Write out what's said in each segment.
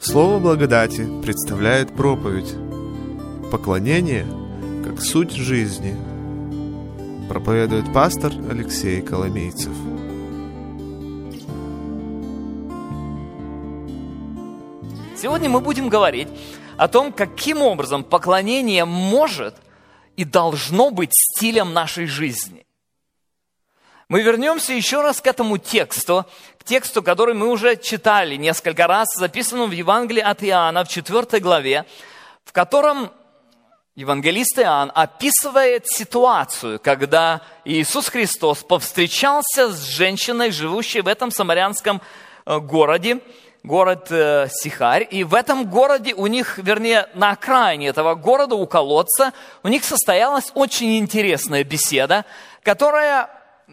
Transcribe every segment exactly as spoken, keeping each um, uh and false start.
Слово благодати представляет проповедь «Поклонение как суть жизни». Проповедует пастор Алексей Коломейцев. Сегодня мы будем говорить о том, каким образом поклонение может и должно быть стилем нашей жизни. Мы вернемся еще раз к этому тексту, к тексту, который мы уже читали несколько раз, записанному в Евангелии от Иоанна в четвёртой главе, в котором евангелист Иоанн описывает ситуацию, когда Иисус Христос повстречался с женщиной, живущей в этом самарянском городе, город Сихарь, и в этом городе у них, вернее, на окраине этого города, у колодца, у них состоялась очень интересная беседа, которая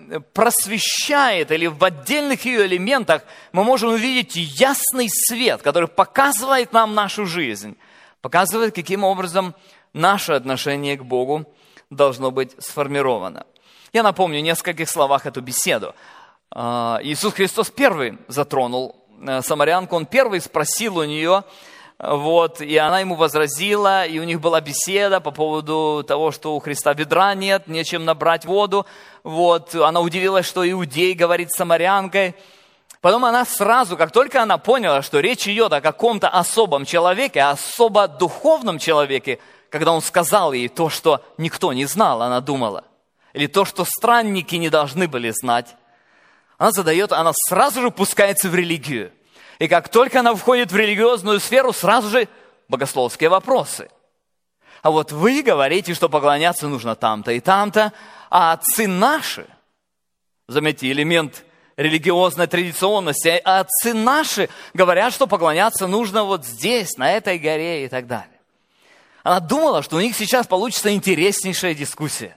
просвещает, или в отдельных ее элементах мы можем увидеть ясный свет, который показывает нам нашу жизнь, показывает, каким образом наше отношение к Богу должно быть сформировано. Я напомню в нескольких словах эту беседу. Иисус Христос первый затронул самарянку, Он первый спросил у нее, вот, и она ему возразила, и у них была беседа по поводу того, что у Христа ведра нет, нечем набрать воду. Вот, она удивилась, что иудей говорит с самарянкой. Потом она сразу, как только она поняла, что речь идет о каком-то особом человеке, особо духовном человеке, когда он сказал ей то, что никто не знал, она думала, или то, что странники не должны были знать, она задает, она сразу же пускается в религию. И как только она входит в религиозную сферу, сразу же богословские вопросы. А вот вы говорите, что поклоняться нужно там-то и там-то, а отцы наши, заметьте, элемент религиозной традиционности, а отцы наши говорят, что поклоняться нужно вот здесь, на этой горе и так далее. Она думала, что у них сейчас получится интереснейшая дискуссия.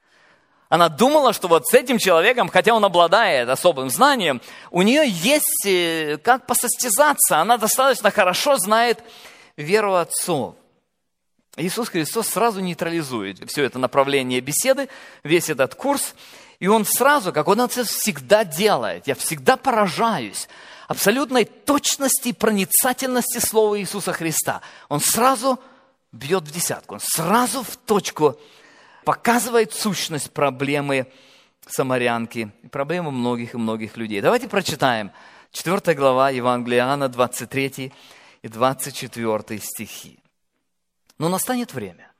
Она думала, что вот с этим человеком, хотя он обладает особым знанием, у нее есть как посостязаться. Она достаточно хорошо знает веру отцов. Иисус Христос сразу нейтрализует все это направление беседы, весь этот курс. И Он сразу, как Он это всегда делает, я всегда поражаюсь абсолютной точности и проницательности слова Иисуса Христа. Он сразу бьет в десятку, Он сразу в точку показывает сущность проблемы самарянки, проблемы многих и многих людей. Давайте прочитаем четвёртая глава Евангелия Иоанна, двадцать третий и двадцать четвёртый стихи. Но настанет время,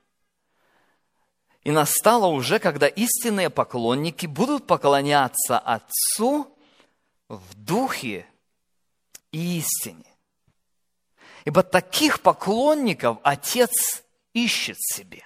и настало уже, когда истинные поклонники будут поклоняться Отцу в духе и истине. Ибо таких поклонников Отец ищет себе.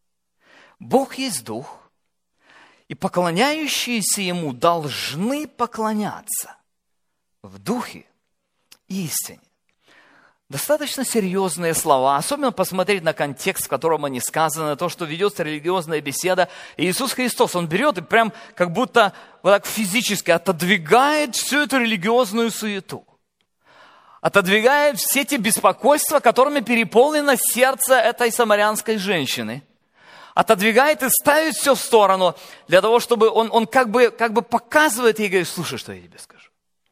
Бог есть Дух, и поклоняющиеся Ему должны поклоняться в Духе и истине. Достаточно серьезные слова, особенно посмотреть на контекст, в котором они сказаны, то, что ведется религиозная беседа. И Иисус Христос, Он берет и прям как будто вот так физически отодвигает всю эту религиозную суету. Отодвигает все те беспокойства, которыми переполнено сердце этой самарянской женщины. Отодвигает и ставит все в сторону, для того, чтобы он, он как бы, как бы показывает ей и говорит: слушай, что я тебе скажу.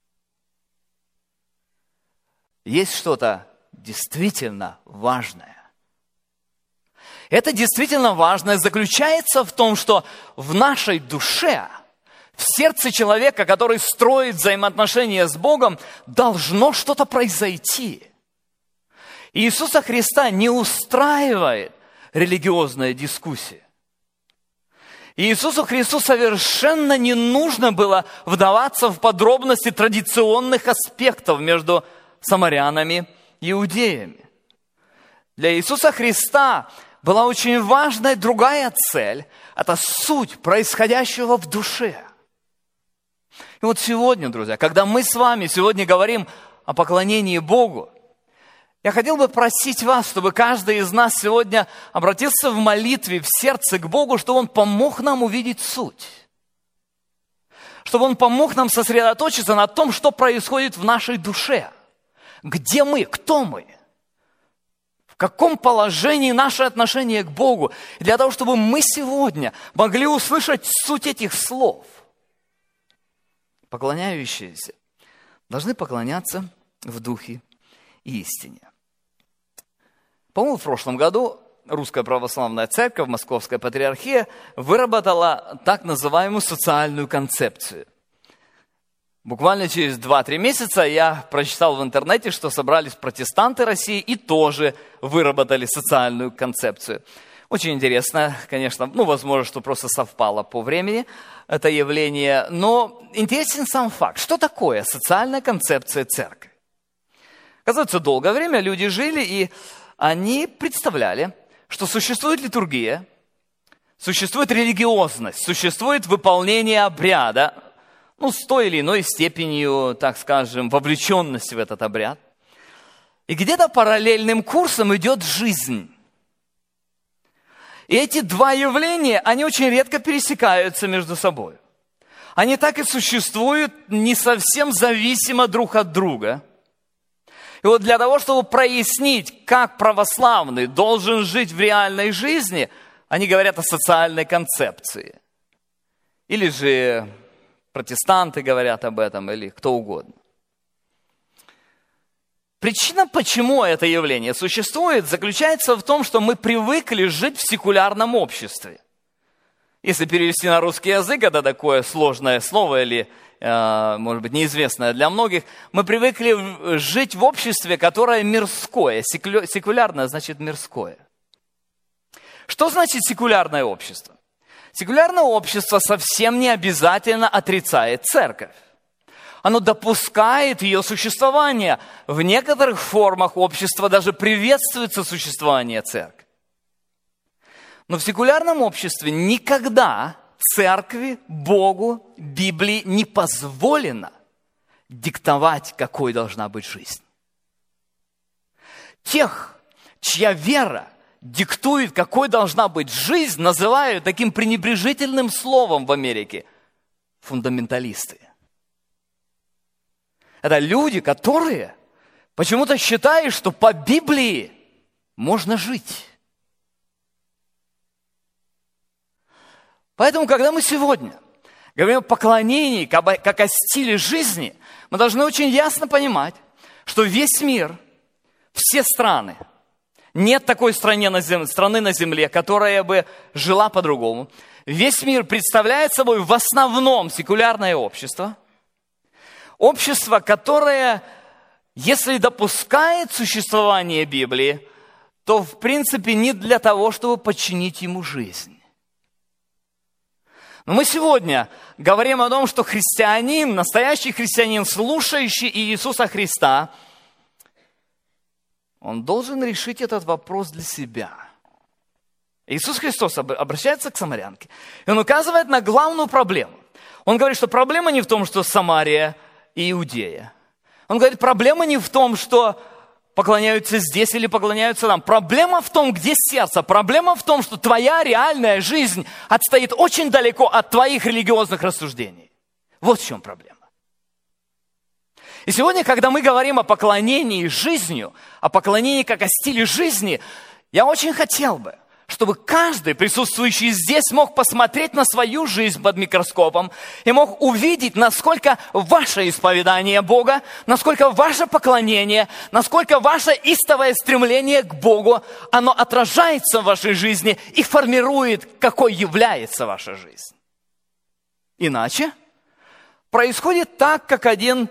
Есть что-то действительно важное. Это действительно важное заключается в том, что в нашей душе, в сердце человека, который строит взаимоотношения с Богом, должно что-то произойти. И Иисуса Христа не устраивает религиозная дискуссия. И Иисусу Христу совершенно не нужно было вдаваться в подробности традиционных аспектов между самарянами и иудеями. Для Иисуса Христа была очень важная другая цель. Это суть происходящего в душе. И вот сегодня, друзья, когда мы с вами сегодня говорим о поклонении Богу, я хотел бы просить вас, чтобы каждый из нас сегодня обратился в молитве, в сердце к Богу, чтобы Он помог нам увидеть суть. Чтобы Он помог нам сосредоточиться на том, что происходит в нашей душе. Где мы, кто мы? В каком положении наше отношение к Богу? И для того, чтобы мы сегодня могли услышать суть этих слов. Поклоняющиеся должны поклоняться в духе истине. По-моему, в прошлом году Русская Православная Церковь, Московская Патриархия выработала так называемую социальную концепцию. Буквально через два-три месяца я прочитал в интернете, что собрались протестанты России и тоже выработали социальную концепцию. Очень интересно, конечно, ну, возможно, что просто совпало по времени это явление, но интересен сам факт. Что такое социальная концепция церкви? Оказывается, долгое время люди жили, и они представляли, что существует литургия, существует религиозность, существует выполнение обряда, ну, с той или иной степенью, так скажем, вовлеченности в этот обряд. И где-то параллельным курсом идет жизнь. И эти два явления, они очень редко пересекаются между собой. Они так и существуют не совсем зависимо друг от друга. И вот для того, чтобы прояснить, как православный должен жить в реальной жизни, они говорят о социальной концепции. Или же протестанты говорят об этом, или кто угодно. Причина, почему это явление существует, заключается в том, что мы привыкли жить в секулярном обществе. Если перевести на русский язык, это такое сложное слово или, э, может быть, неизвестное для многих, мы привыкли жить в обществе, которое мирское. Секулярное значит мирское. Что значит секулярное общество? Секулярное общество совсем не обязательно отрицает церковь. Оно допускает ее существование. В некоторых формах общества даже приветствуется существование церкви. Но в секулярном обществе никогда церкви, Богу, Библии не позволено диктовать, какой должна быть жизнь. Тех, чья вера диктует, какой должна быть жизнь, называют таким пренебрежительным словом в Америке – фундаменталисты. Это люди, которые почему-то считают, что по Библии можно жить. Поэтому, когда мы сегодня говорим о поклонении, как о стиле жизни, мы должны очень ясно понимать, что весь мир, все страны, нет такой страны на земле, страны на земле, которая бы жила по-другому. Весь мир представляет собой в основном секулярное общество. Общество, которое, если допускает существование Библии, то, в принципе, не для того, чтобы подчинить ему жизнь. Но мы сегодня говорим о том, что христианин, настоящий христианин, слушающий Иисуса Христа, он должен решить этот вопрос для себя. Иисус Христос обращается к самарянке, и он указывает на главную проблему. Он говорит, что проблема не в том, что Самария и Иудея. Он говорит, проблема не в том, что поклоняются здесь или поклоняются там. Проблема в том, где сердце. Проблема в том, что твоя реальная жизнь отстоит очень далеко от твоих религиозных рассуждений. Вот в чем проблема. И сегодня, когда мы говорим о поклонении жизнью, о поклонении как о стиле жизни, я очень хотел бы, чтобы каждый присутствующий здесь мог посмотреть на свою жизнь под микроскопом и мог увидеть, насколько ваше исповедание Бога, насколько ваше поклонение, насколько ваше истовое стремление к Богу, оно отражается в вашей жизни и формирует, какой является ваша жизнь. Иначе происходит так, как один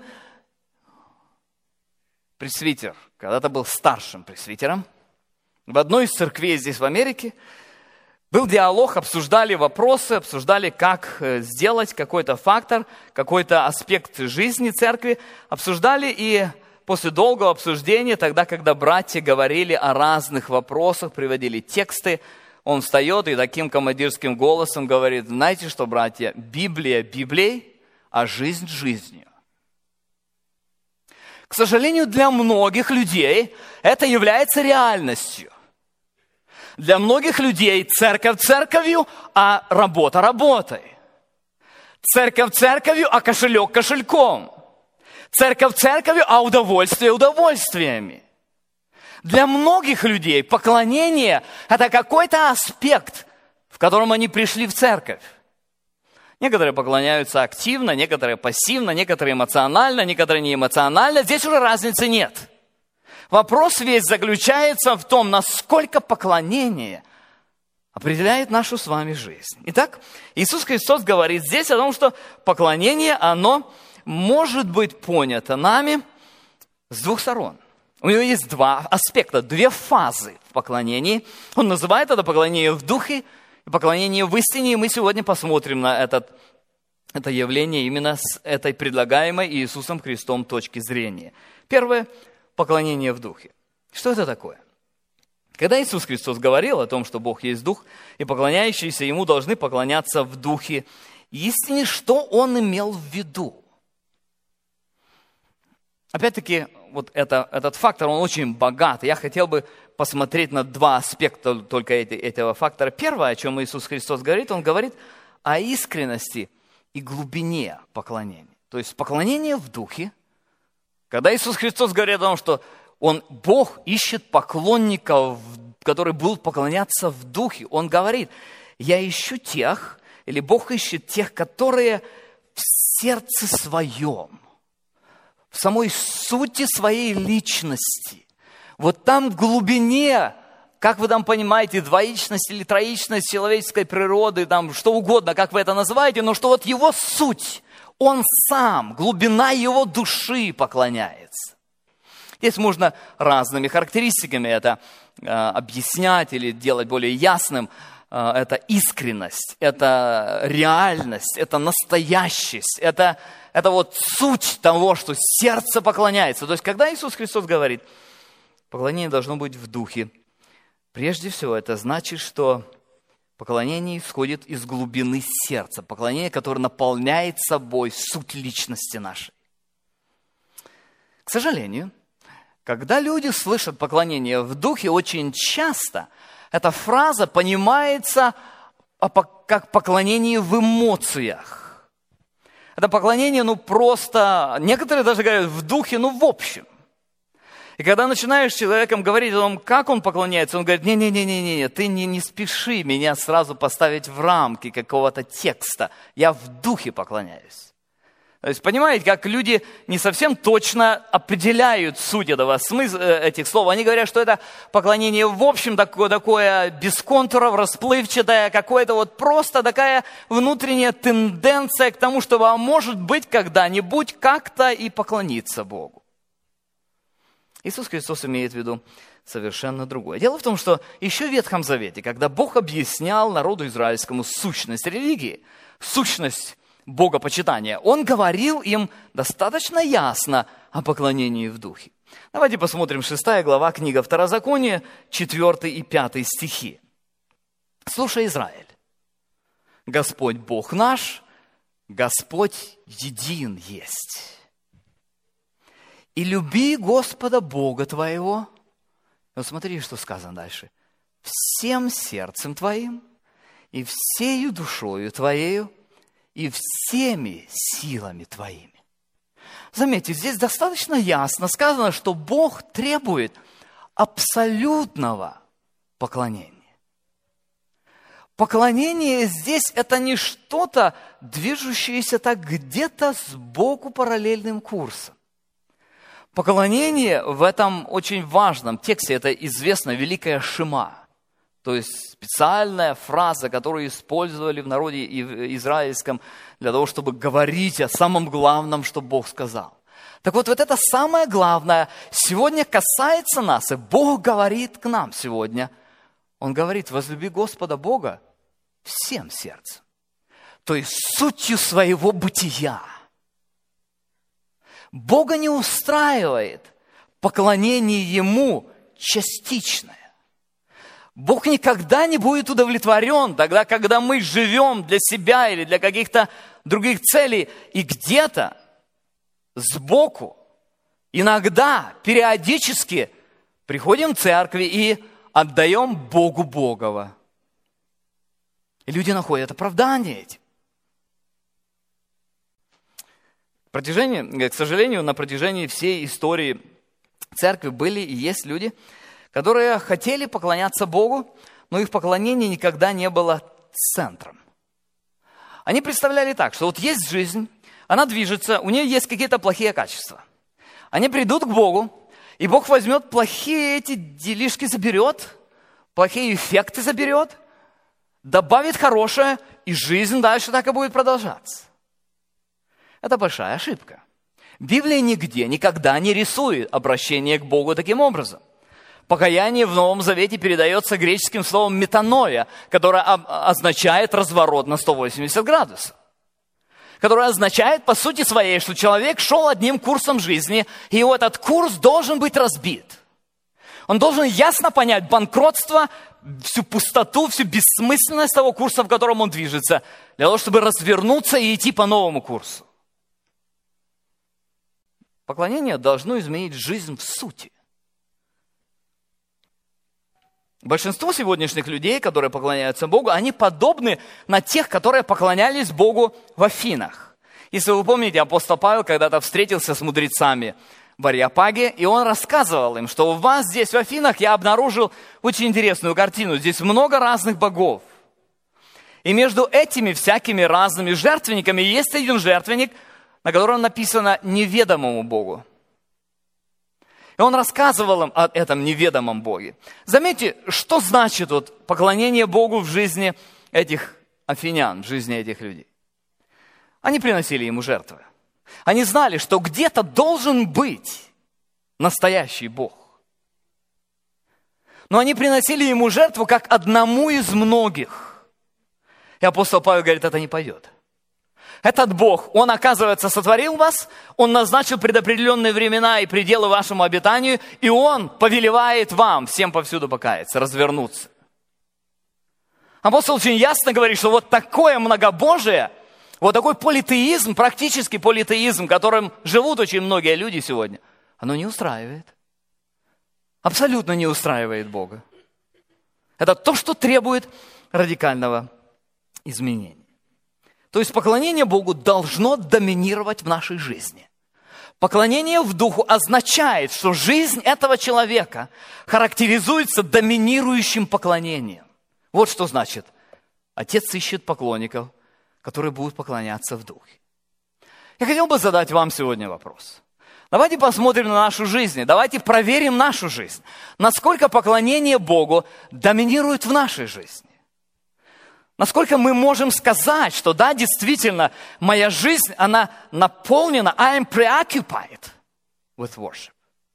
пресвитер, когда-то был старшим пресвитером, в одной из церквей здесь в Америке был диалог, обсуждали вопросы, обсуждали, как сделать какой-то фактор, какой-то аспект жизни церкви. Обсуждали, и после долгого обсуждения, тогда, когда братья говорили о разных вопросах, приводили тексты, он встает и таким командирским голосом говорит, знаете что, братья, Библия Библией, а жизнь жизнью. К сожалению, для многих людей это является реальностью. Для многих людей церковь церковью, а работа работой. Церковь церковью, а кошелек кошельком. Церковь церковью, а удовольствие удовольствиями. Для многих людей поклонение – это какой-то аспект, в котором они пришли в церковь. Некоторые поклоняются активно, некоторые пассивно, некоторые эмоционально, некоторые неэмоционально. Здесь уже разницы нет. Вопрос весь заключается в том, насколько поклонение определяет нашу с вами жизнь. Итак, Иисус Христос говорит здесь о том, что поклонение, оно может быть понято нами с двух сторон. У него есть два аспекта, две фазы в поклонении. Он называет это поклонение в духе и поклонение в истине. И мы сегодня посмотрим на этот, это явление именно с этой предлагаемой Иисусом Христом точки зрения. Первое – поклонение в духе. Что это такое? Когда Иисус Христос говорил о том, что Бог есть Дух, и поклоняющиеся Ему должны поклоняться в Духе истине, что Он имел в виду? Опять-таки, вот это, этот фактор, он очень богат. Я хотел бы посмотреть на два аспекта только этого фактора. Первое, о чем Иисус Христос говорит, Он говорит о искренности и глубине поклонения. То есть поклонение в Духе. Когда Иисус Христос говорит о том, что Он, Бог ищет поклонников, которые будут поклоняться в Духе, Он говорит, я ищу тех, или Бог ищет тех, которые в сердце своем, в самой сути своей личности, вот там в глубине, как вы там понимаете, двоичность или троичность человеческой природы, там что угодно, как вы это называете, но что вот его суть, он сам, глубина его души поклоняется. Здесь можно разными характеристиками это э, объяснять или делать более ясным. Э, это искренность, это реальность, это настоящесть, это, это вот суть того, что сердце поклоняется. То есть, когда Иисус Христос говорит, поклонение должно быть в духе, прежде всего это значит, что поклонение исходит из глубины сердца, поклонение, которое наполняет собой суть личности нашей. К сожалению, когда люди слышат поклонение в духе, очень часто эта фраза понимается как поклонение в эмоциях. Это поклонение, ну просто, некоторые даже говорят в духе, ну в общем. И когда начинаешь с человеком говорить о том, как он поклоняется, он говорит, не-не-не-не, ты не, не спеши меня сразу поставить в рамки какого-то текста. Я в духе поклоняюсь. То есть, понимаете, как люди не совсем точно определяют суть этого смысла, этих слов. Они говорят, что это поклонение в общем такое, такое без контуров, расплывчатое, какое-то вот просто такая внутренняя тенденция к тому, чтобы, а может быть, когда-нибудь как-то и поклониться Богу. Иисус Христос имеет в виду совершенно другое. Дело в том, что еще в Ветхом Завете, когда Бог объяснял народу израильскому сущность религии, сущность богопочитания, Он говорил им достаточно ясно о поклонении в духе. Давайте посмотрим шестая глава, книга Второзакония, четвёртый и пятый стихи. «Слушай, Израиль, Господь Бог наш, Господь един есть. И люби Господа Бога твоего». Вот смотри, что сказано дальше. «Всем сердцем твоим, и всею душою твоею, и всеми силами твоими». Заметьте, здесь достаточно ясно сказано, что Бог требует абсолютного поклонения. Поклонение здесь это не что-то, движущееся так где-то сбоку параллельным курсом. Поклонение в этом очень важном тексте, это известно великая шема. То есть специальная фраза, которую использовали в народе израильском для того, чтобы говорить о самом главном, что Бог сказал. Так вот, вот это самое главное сегодня касается нас, и Бог говорит к нам сегодня. Он говорит, возлюби Господа Бога всем сердцем, то есть сутью своего бытия. Бога не устраивает поклонение Ему частичное. Бог никогда не будет удовлетворен тогда, когда мы живем для себя или для каких-то других целей, и где-то сбоку, иногда, периодически приходим в церкви и отдаем Богу Богова. И люди находят оправдание этим. К протяжении, к сожалению, на протяжении всей истории церкви были и есть люди, которые хотели поклоняться Богу, но их поклонение никогда не было центром. Они представляли так, что вот есть жизнь, она движется, у нее есть какие-то плохие качества. Они придут к Богу, И Бог возьмет плохие эти делишки, заберет, плохие эффекты заберет, добавит хорошее, и жизнь дальше так и будет продолжаться. Это большая ошибка. Библия нигде, никогда не рисует обращение к Богу таким образом. Покаяние в Новом Завете передается греческим словом метаноя, которое означает разворот на сто восемьдесят градусов. Которое означает, по сути своей, что человек шел одним курсом жизни, и его этот курс должен быть разбит. Он должен ясно понять банкротство, всю пустоту, всю бессмысленность того курса, в котором он движется, для того, чтобы развернуться и идти по новому курсу. Поклонение должно изменить жизнь в сути. Большинство сегодняшних людей, которые поклоняются Богу, они подобны на тех, которые поклонялись Богу в Афинах. Если вы помните, апостол Павел когда-то встретился с мудрецами в Ареопаге, и он рассказывал им, что у вас здесь в Афинах я обнаружил очень интересную картину. Здесь много разных богов. И между этими всякими разными жертвенниками есть один жертвенник, на котором написано «неведомому Богу». И он рассказывал им о этом неведомом Боге. Заметьте, что значит вот поклонение Богу в жизни этих афинян, в жизни этих людей. Они приносили ему жертвы. Они знали, что где-то должен быть настоящий Бог. Но они приносили ему жертву как одному из многих. И апостол Павел говорит, это не пойдет. Этот Бог, Он, оказывается, сотворил вас, Он назначил предопределенные времена и пределы вашему обитанию, и Он повелевает вам всем повсюду покаяться, развернуться. Апостол очень ясно говорит, что вот такое многобожие, вот такой политеизм, практически политеизм, которым живут очень многие люди сегодня, оно не устраивает. Абсолютно не устраивает Бога. Это то, что требует радикального изменения. То есть поклонение Богу должно доминировать в нашей жизни. Поклонение в духу означает, что жизнь этого человека характеризуется доминирующим поклонением. Вот что значит. Отец ищет поклонников, которые будут поклоняться в духе. Я хотел бы задать вам сегодня вопрос. Давайте посмотрим на нашу жизнь, давайте проверим нашу жизнь. Насколько поклонение Богу доминирует в нашей жизни. Насколько мы можем сказать, что да, действительно, моя жизнь, она наполнена, I am preoccupied with worship.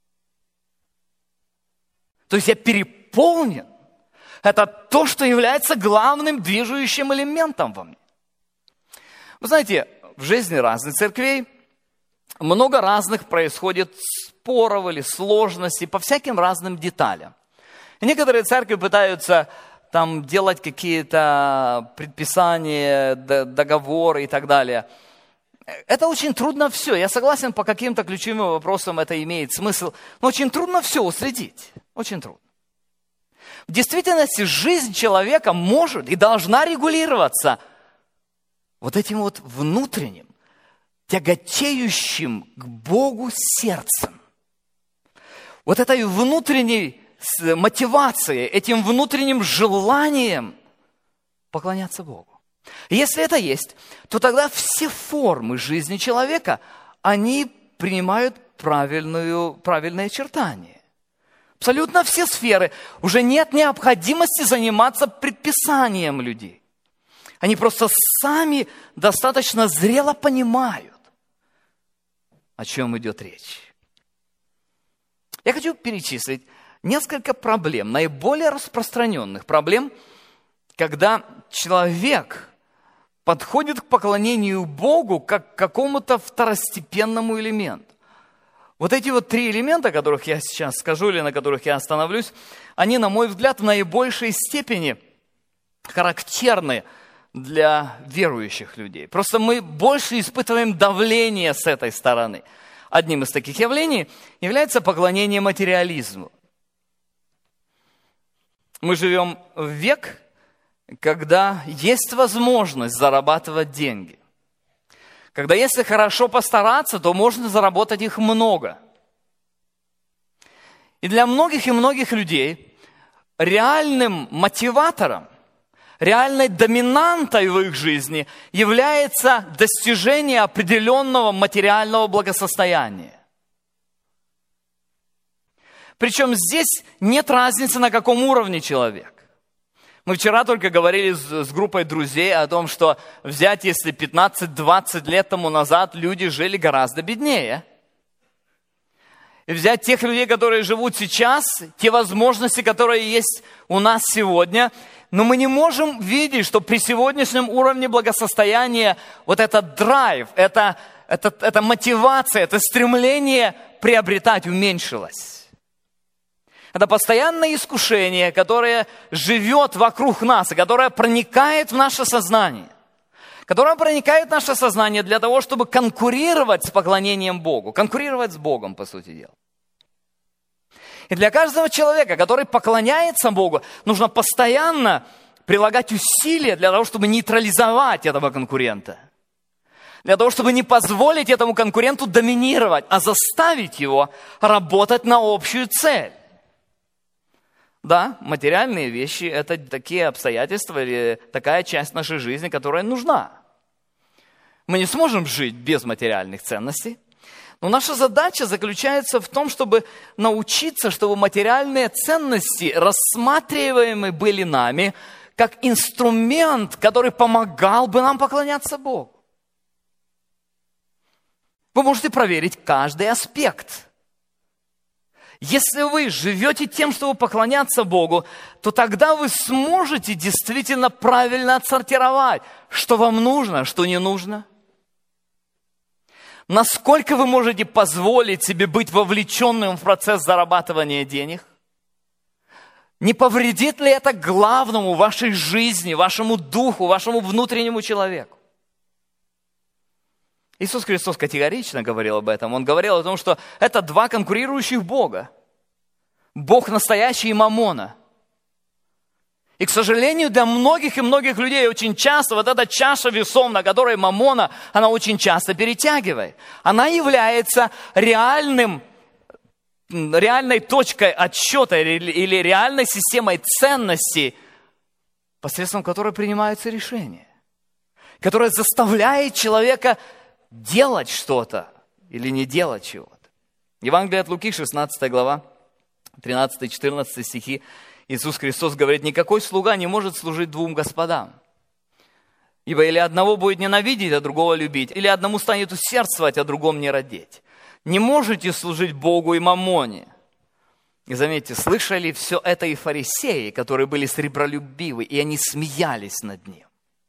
То есть я переполнен. Это то, что является главным движущим элементом во мне. Вы знаете, в жизни разных церквей много разных происходит споров или сложностей по всяким разным деталям. И некоторые церкви пытаются там делать какие-то предписания, договоры и так далее. Это очень трудно все. Я согласен, по каким-то ключевым вопросам это имеет смысл, но очень трудно все уследить. Очень трудно. В действительности жизнь человека может и должна регулироваться вот этим вот внутренним, тяготеющим к Богу сердцем. Вот этой внутренней с мотивацией, этим внутренним желанием поклоняться Богу. Если это есть, то тогда все формы жизни человека, они принимают правильную, правильное очертание. Абсолютно все сферы. Уже нет необходимости заниматься предписанием людей. Они просто сами достаточно зрело понимают, о чем идет речь. Я хочу перечислить несколько проблем, наиболее распространенных проблем, когда человек подходит к поклонению Богу как к какому-то второстепенному элементу. Вот эти вот три элемента, о которых я сейчас скажу или на которых я остановлюсь, они, на мой взгляд, в наибольшей степени характерны для верующих людей. Просто мы больше испытываем давление с этой стороны. Одним из таких явлений является поклонение материализму. Мы живем в век, когда есть возможность зарабатывать деньги. Когда если хорошо постараться, то можно заработать их много. И для многих и многих людей реальным мотиватором, реальной доминантой в их жизни является достижение определенного материального благосостояния. Причем здесь нет разницы, на каком уровне человек. Мы вчера только говорили с, с группой друзей о том, что взять, если пятнадцать-двадцать лет тому назад люди жили гораздо беднее. И взять тех людей, которые живут сейчас, те возможности, которые есть у нас сегодня. Но мы не можем видеть, что при сегодняшнем уровне благосостояния вот этот драйв, это, это, это мотивация, это стремление приобретать уменьшилось. Это постоянное искушение, которое живет вокруг нас, и которое проникает в наше сознание. Которое проникает в наше сознание для того, чтобы конкурировать с поклонением Богу. Конкурировать с Богом, по сути дела. И для каждого человека, который поклоняется Богу, нужно постоянно прилагать усилия для того, чтобы нейтрализовать этого конкурента. Для того, чтобы не позволить этому конкуренту доминировать, а заставить его работать на общую цель. Да, материальные вещи – это такие обстоятельства или такая часть нашей жизни, которая нужна. Мы не сможем жить без материальных ценностей, но наша задача заключается в том, чтобы научиться, чтобы материальные ценности рассматриваемы были нами как инструмент, который помогал бы нам поклоняться Богу. Вы можете проверить каждый аспект. Если вы живете тем, чтобы поклоняться Богу, то тогда вы сможете действительно правильно отсортировать, что вам нужно, что не нужно. Насколько вы можете позволить себе быть вовлеченным в процесс зарабатывания денег? Не повредит ли это главному в вашей жизни, вашему духу, вашему внутреннему человеку? Иисус Христос категорично говорил об этом. Он говорил о том, что это два конкурирующих Бога. Бог настоящий и Маммона. И, к сожалению, для многих и многих людей очень часто вот эта чаша весов, на которой Маммона, она очень часто перетягивает. Она является реальным, реальной точкой отсчета или, или реальной системой ценностей, посредством которой принимаются решения, которая заставляет человека делать что-то или не делать чего-то. Евангелие от Луки, шестнадцатая глава, тринадцатый-четырнадцатый стихи. Иисус Христос говорит: никакой слуга не может служить двум господам. Ибо или одного будет ненавидеть, а другого любить, или одному станет усердствовать, а другому не родить. Не можете служить Богу и Маммоне. И заметьте, слышали все это и фарисеи, которые были сребролюбивы, и они смеялись над ним.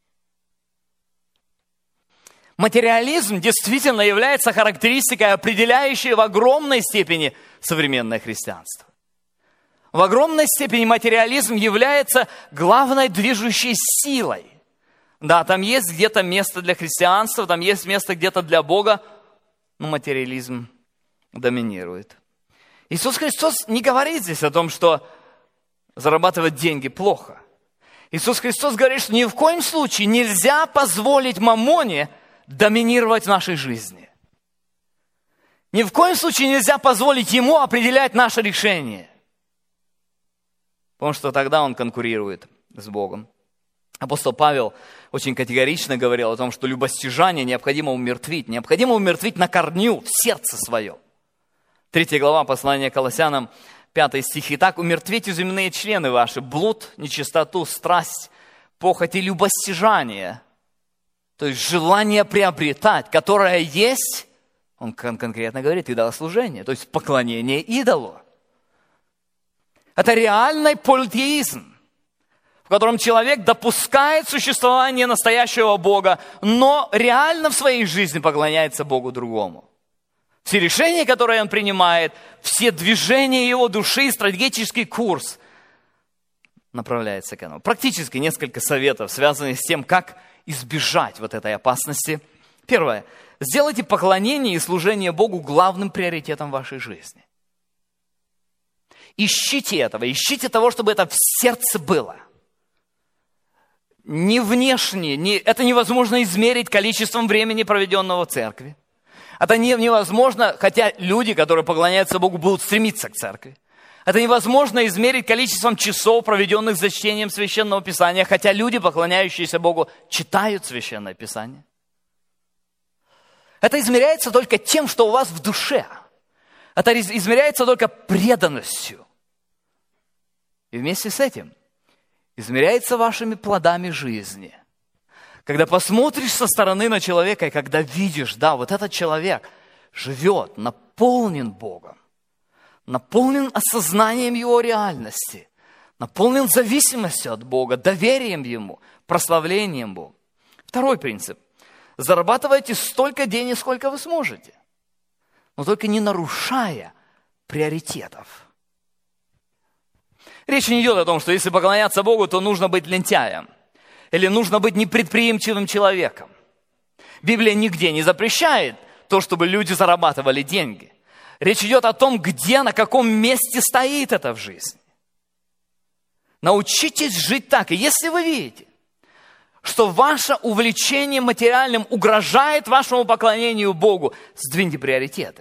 Материализм действительно является характеристикой, определяющей в огромной степени современное христианство. В огромной степени материализм является главной движущей силой. Да, там есть где-то место для христианства, там есть место где-то для Бога, но материализм доминирует. Иисус Христос не говорит здесь о том, что зарабатывать деньги плохо. Иисус Христос говорит, что ни в коем случае нельзя позволить Маммоне доминировать в нашей жизни. Ни в коем случае нельзя позволить ему определять наше решение. Потому что тогда он конкурирует с Богом. Апостол Павел очень категорично говорил о том, что любостяжание необходимо умертвить. Необходимо умертвить на корню, в сердце своем. Третья глава послания Колоссянам, пятый стих. «Итак, умертвите земные члены ваши, блуд, нечистоту, страсть, похоть и любостяжание». То есть желание приобретать, которое есть, он конкретно говорит, идолослужение, то есть поклонение идолу. Это реальный политеизм, в котором человек допускает существование настоящего Бога, но реально в своей жизни поклоняется Богу другому. Все решения, которые он принимает, все движения его души, стратегический курс направляется к этому. Практически несколько советов, связанных с тем, как избежать вот этой опасности. Первое. Сделайте поклонение и служение Богу главным приоритетом вашей жизни. Ищите этого, ищите того, чтобы это в сердце было. Не внешне, не, это невозможно измерить количеством времени, проведенного в церкви. Это не, невозможно, хотя люди, которые поклоняются Богу, будут стремиться к церкви. Это невозможно измерить количеством часов, проведенных за чтением Священного Писания, хотя люди, поклоняющиеся Богу, читают Священное Писание. Это измеряется только тем, что у вас в душе. Это измеряется только преданностью. И вместе с этим измеряется вашими плодами жизни. Когда посмотришь со стороны на человека, и когда видишь, да, вот этот человек живет, наполнен Богом, наполнен осознанием Его реальности, наполнен зависимостью от Бога, доверием Ему, прославлением Бога. Второй принцип. Зарабатывайте столько денег, сколько вы сможете, но только не нарушая приоритетов. Речь не идет о том, что если поклоняться Богу, то нужно быть лентяем или нужно быть непредприимчивым человеком. Библия нигде не запрещает то, чтобы люди зарабатывали деньги. Речь идет о том, где, на каком месте стоит это в жизни. Научитесь жить так. И если вы видите, что ваше увлечение материальным угрожает вашему поклонению Богу, сдвиньте приоритеты.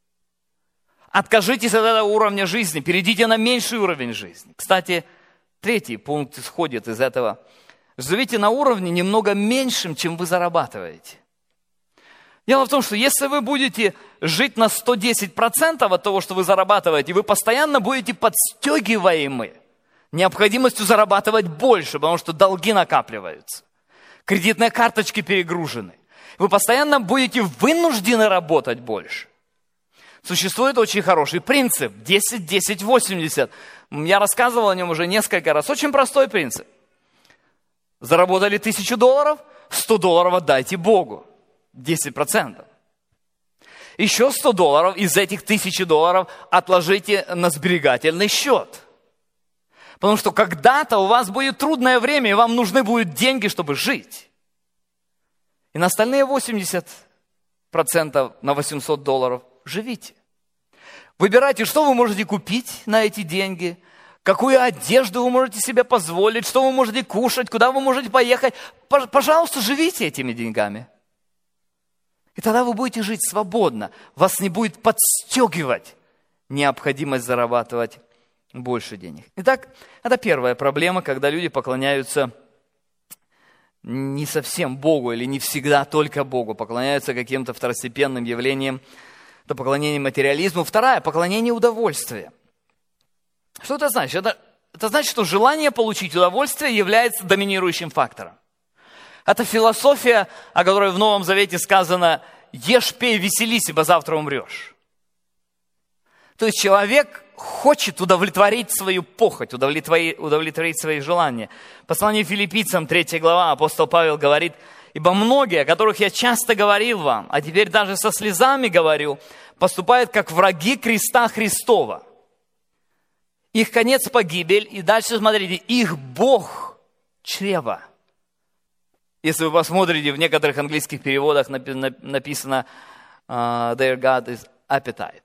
Откажитесь от этого уровня жизни, перейдите на меньший уровень жизни. Кстати, третий пункт исходит из этого. Живите на уровне немного меньшим, чем вы зарабатываете. Дело в том, что если вы будете жить на сто десять процентов от того, что вы зарабатываете, вы постоянно будете подстегиваемы необходимостью зарабатывать больше, потому что долги накапливаются. Кредитные карточки перегружены. Вы постоянно будете вынуждены работать больше. Существует очень хороший принцип десять десять восемьдесят. Я рассказывал о нем уже несколько раз. Очень простой принцип. Заработали тысячу долларов, сто долларов отдайте Богу. десять процентов. Еще сто долларов из этих тысячи долларов отложите на сберегательный счет. Потому что когда-то у вас будет трудное время, и вам нужны будут деньги, чтобы жить. И на остальные восемьдесят процентов на восемьсот долларов живите. Выбирайте, что вы можете купить на эти деньги, какую одежду вы можете себе позволить, что вы можете кушать, куда вы можете поехать. Пожалуйста, живите этими деньгами. И тогда вы будете жить свободно. Вас не будет подстегивать необходимость зарабатывать больше денег. Итак, это первая проблема, когда люди поклоняются не совсем Богу или не всегда только Богу, поклоняются каким-то второстепенным явлениям. Это поклонение материализму. Вторая – поклонение удовольствия. Что это значит? Это, это значит, что желание получить удовольствие является доминирующим фактором. Это философия, о которой в Новом Завете сказано: «Ешь, пей, веселись, ибо завтра умрешь». То есть человек хочет удовлетворить свою похоть, удовлетворить, удовлетворить свои желания. Послание Филиппийцам, третья глава, апостол Павел говорит: «Ибо многие, о которых я часто говорил вам, а теперь даже со слезами говорю, поступают как враги креста Христова. Их конец погибель». И дальше смотрите: «Их Бог чрево». Если вы посмотрите, в некоторых английских переводах написано uh, «Their God is appetite».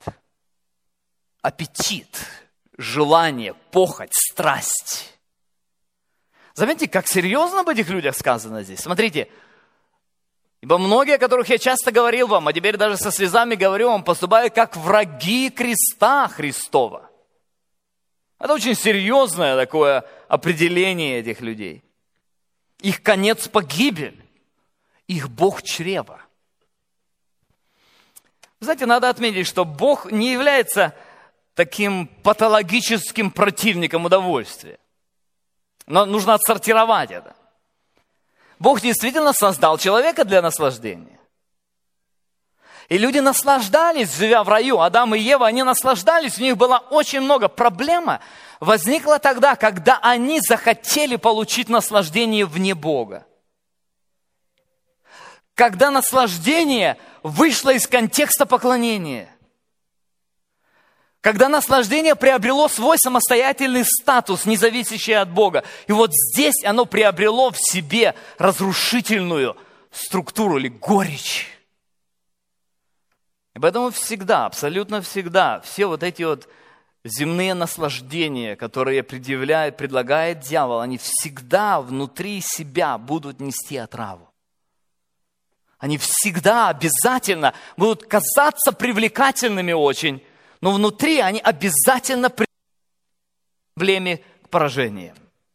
Аппетит, желание, похоть, страсть. Заметьте, как серьезно об этих людях сказано здесь. Смотрите. «Ибо многие, о которых я часто говорил вам, а теперь даже со слезами говорю вам, поступают как враги креста Христова». Это очень серьезное такое определение этих людей. Их конец погибель, их Бог чрево. Знаете, надо отметить, что Бог не является таким патологическим противником удовольствия. Но нужно отсортировать это. Бог действительно создал человека для наслаждения. И люди наслаждались, живя в раю. Адам и Ева, они наслаждались, у них было очень много. Проблема возникла тогда, когда они захотели получить наслаждение вне Бога. Когда наслаждение вышло из контекста поклонения. Когда наслаждение приобрело свой самостоятельный статус, не зависящий от Бога. И вот здесь оно приобрело в себе разрушительную структуру или горечь. И поэтому всегда, абсолютно всегда, все вот эти вот земные наслаждения, которые предъявляет, предлагает дьявол, они всегда внутри себя будут нести отраву. Они всегда обязательно будут казаться привлекательными очень, но внутри они обязательно приведут к проблеме к поражению.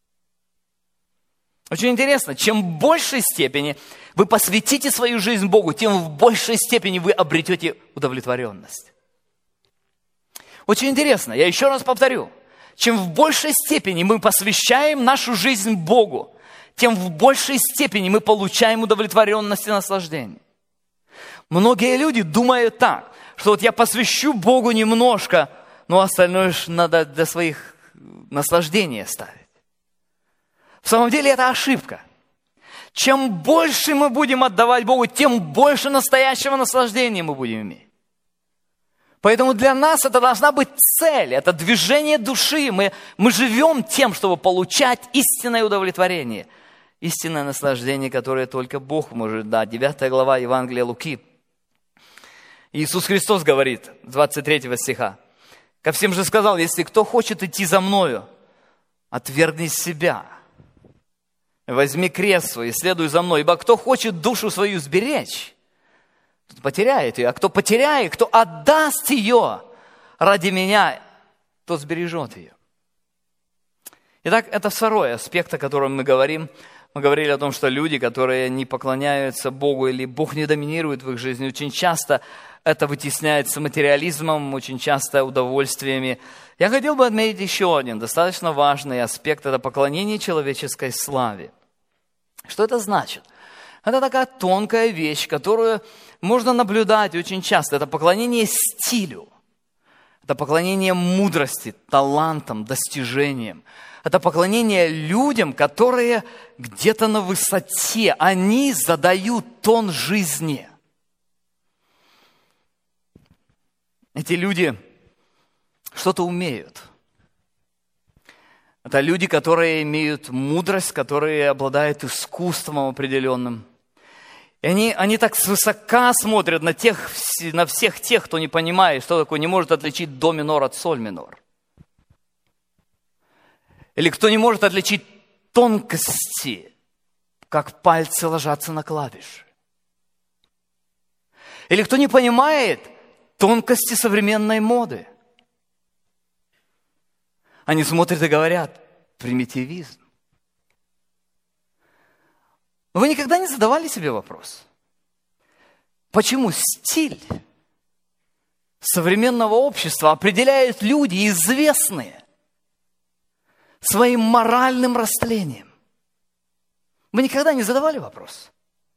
Очень интересно, чем в большей степени вы посвятите свою жизнь Богу, тем в большей степени вы обретете удовлетворенность. Очень интересно, я еще раз повторю. Чем в большей степени мы посвящаем нашу жизнь Богу, тем в большей степени мы получаем удовлетворенность и наслаждение. Многие люди думают так, что вот я посвящу Богу немножко, но остальное ж надо для своих наслаждений оставить. В самом деле это ошибка. Чем больше мы будем отдавать Богу, тем больше настоящего наслаждения мы будем иметь. Поэтому для нас это должна быть цель, это движение души. Мы, мы живем тем, чтобы получать истинное удовлетворение, истинное наслаждение, которое только Бог может дать. девятая глава Евангелия Луки. Иисус Христос говорит, двадцать третьего стиха. «Ко всем же сказал, если кто хочет идти за Мною, отвергни себя, возьми крест свой и следуй за Мной, ибо кто хочет душу свою сберечь, тот потеряет ее, а кто потеряет, кто отдаст ее ради Меня, тот сбережет ее». Итак, это второй аспект, о котором мы говорим. Мы говорили о том, что люди, которые не поклоняются Богу или Бог не доминирует в их жизни, очень часто это вытесняется материализмом, очень часто удовольствиями. Я хотел бы отметить еще один достаточно важный аспект – это поклонение человеческой славе. Что это значит? Это такая тонкая вещь, которую можно наблюдать очень часто. Это поклонение стилю, это поклонение мудрости, талантам, достижениям. Это поклонение людям, которые где-то на высоте, они задают тон жизни. Эти люди что-то умеют. Это люди, которые имеют мудрость, которые обладают искусством определенным. И они, они так свысока смотрят на, тех, на всех тех, кто не понимает, что такое, не может отличить до минор от соль минор. Или кто не может отличить тонкости, как пальцы ложатся на клавиши. Или кто не понимает тонкости современной моды. Они смотрят и говорят: примитивизм. Но вы никогда не задавали себе вопрос, почему стиль современного общества определяют люди известные своим моральным растлением? Вы никогда не задавали вопрос?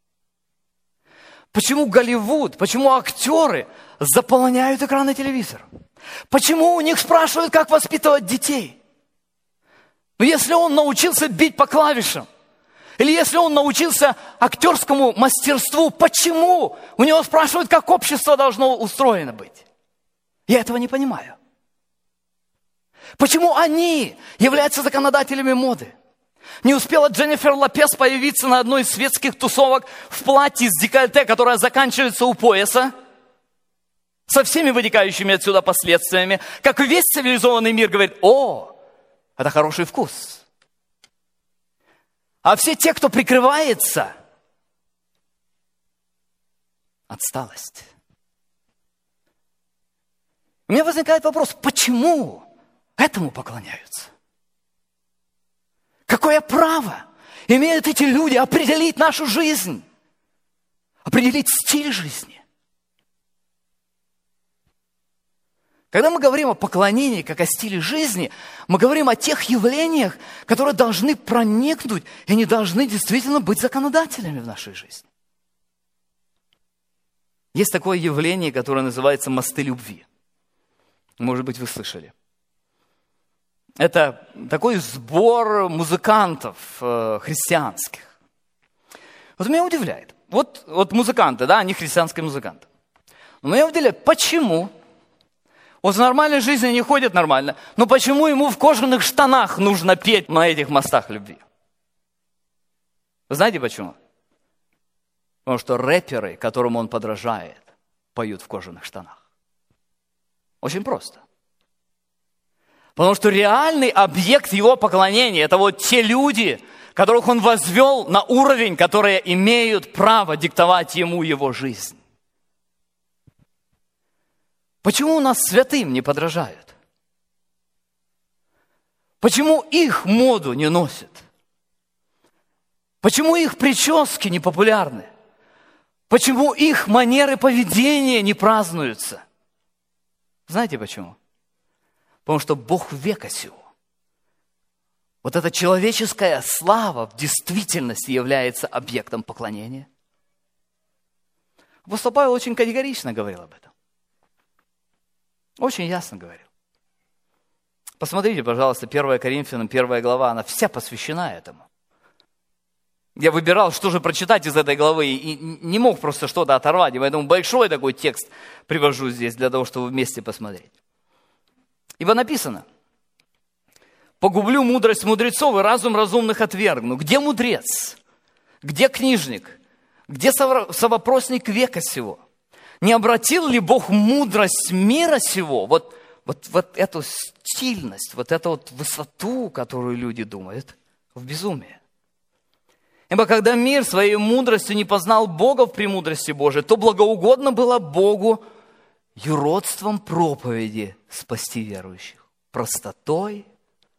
Почему Голливуд, почему актеры заполоняют экраны телевизора? Почему у них спрашивают, как воспитывать детей? Но если он научился бить по клавишам, или если он научился актерскому мастерству, почему у него спрашивают, как общество должно устроено быть? Я этого не понимаю. Почему они являются законодателями моды? Не успела Дженнифер Лопес появиться на одной из светских тусовок в платье с декольте, которое заканчивается у пояса, со всеми вытекающими отсюда последствиями, как весь цивилизованный мир говорит: о, это хороший вкус. А все те, кто прикрывается, отсталость. У меня возникает вопрос, почему этому поклоняются? Какое право имеют эти люди определить нашу жизнь, определить стиль жизни? Когда мы говорим о поклонении как о стиле жизни, мы говорим о тех явлениях, которые должны проникнуть, и они должны действительно быть законодателями в нашей жизни. Есть такое явление, которое называется мосты любви. Может быть, вы слышали. Это такой сбор музыкантов э, христианских. Вот меня удивляет. Вот, вот музыканты, да, они христианские музыканты. Но меня удивляет, почему? Вот в нормальной жизни они ходят нормально, но почему ему в кожаных штанах нужно петь на этих мостах любви? Вы знаете почему? Потому что рэперы, которым он подражает, поют в кожаных штанах. Очень просто. Потому что реальный объект его поклонения – это вот те люди, которых он возвел на уровень, которые имеют право диктовать ему его жизнь. Почему у нас святым не подражают? Почему их моду не носят? Почему их прически не популярны? Почему их манеры поведения не празднуются? Знаете почему? Потому что Бог века сего. Вот эта человеческая слава в действительности является объектом поклонения. Апостол Павел очень категорично говорил об этом. Очень ясно говорил. Посмотрите, пожалуйста, первое Коринфянам, первая глава, она вся посвящена этому. Я выбирал, что же прочитать из этой главы, и не мог просто что-то оторвать. И поэтому большой такой текст привожу здесь, для того, чтобы вместе посмотреть. Ибо написано: «Погублю мудрость мудрецов и разум разумных отвергну». Где мудрец? Где книжник? Где совопросник века сего? Не обратил ли Бог мудрость мира сего? Вот, вот, вот эту стильность, вот эту вот высоту, которую люди думают, в безумие. Ибо когда мир своей мудростью не познал Бога в премудрости Божией, то благоугодно было Богу юродством проповеди спасти верующих, простотой,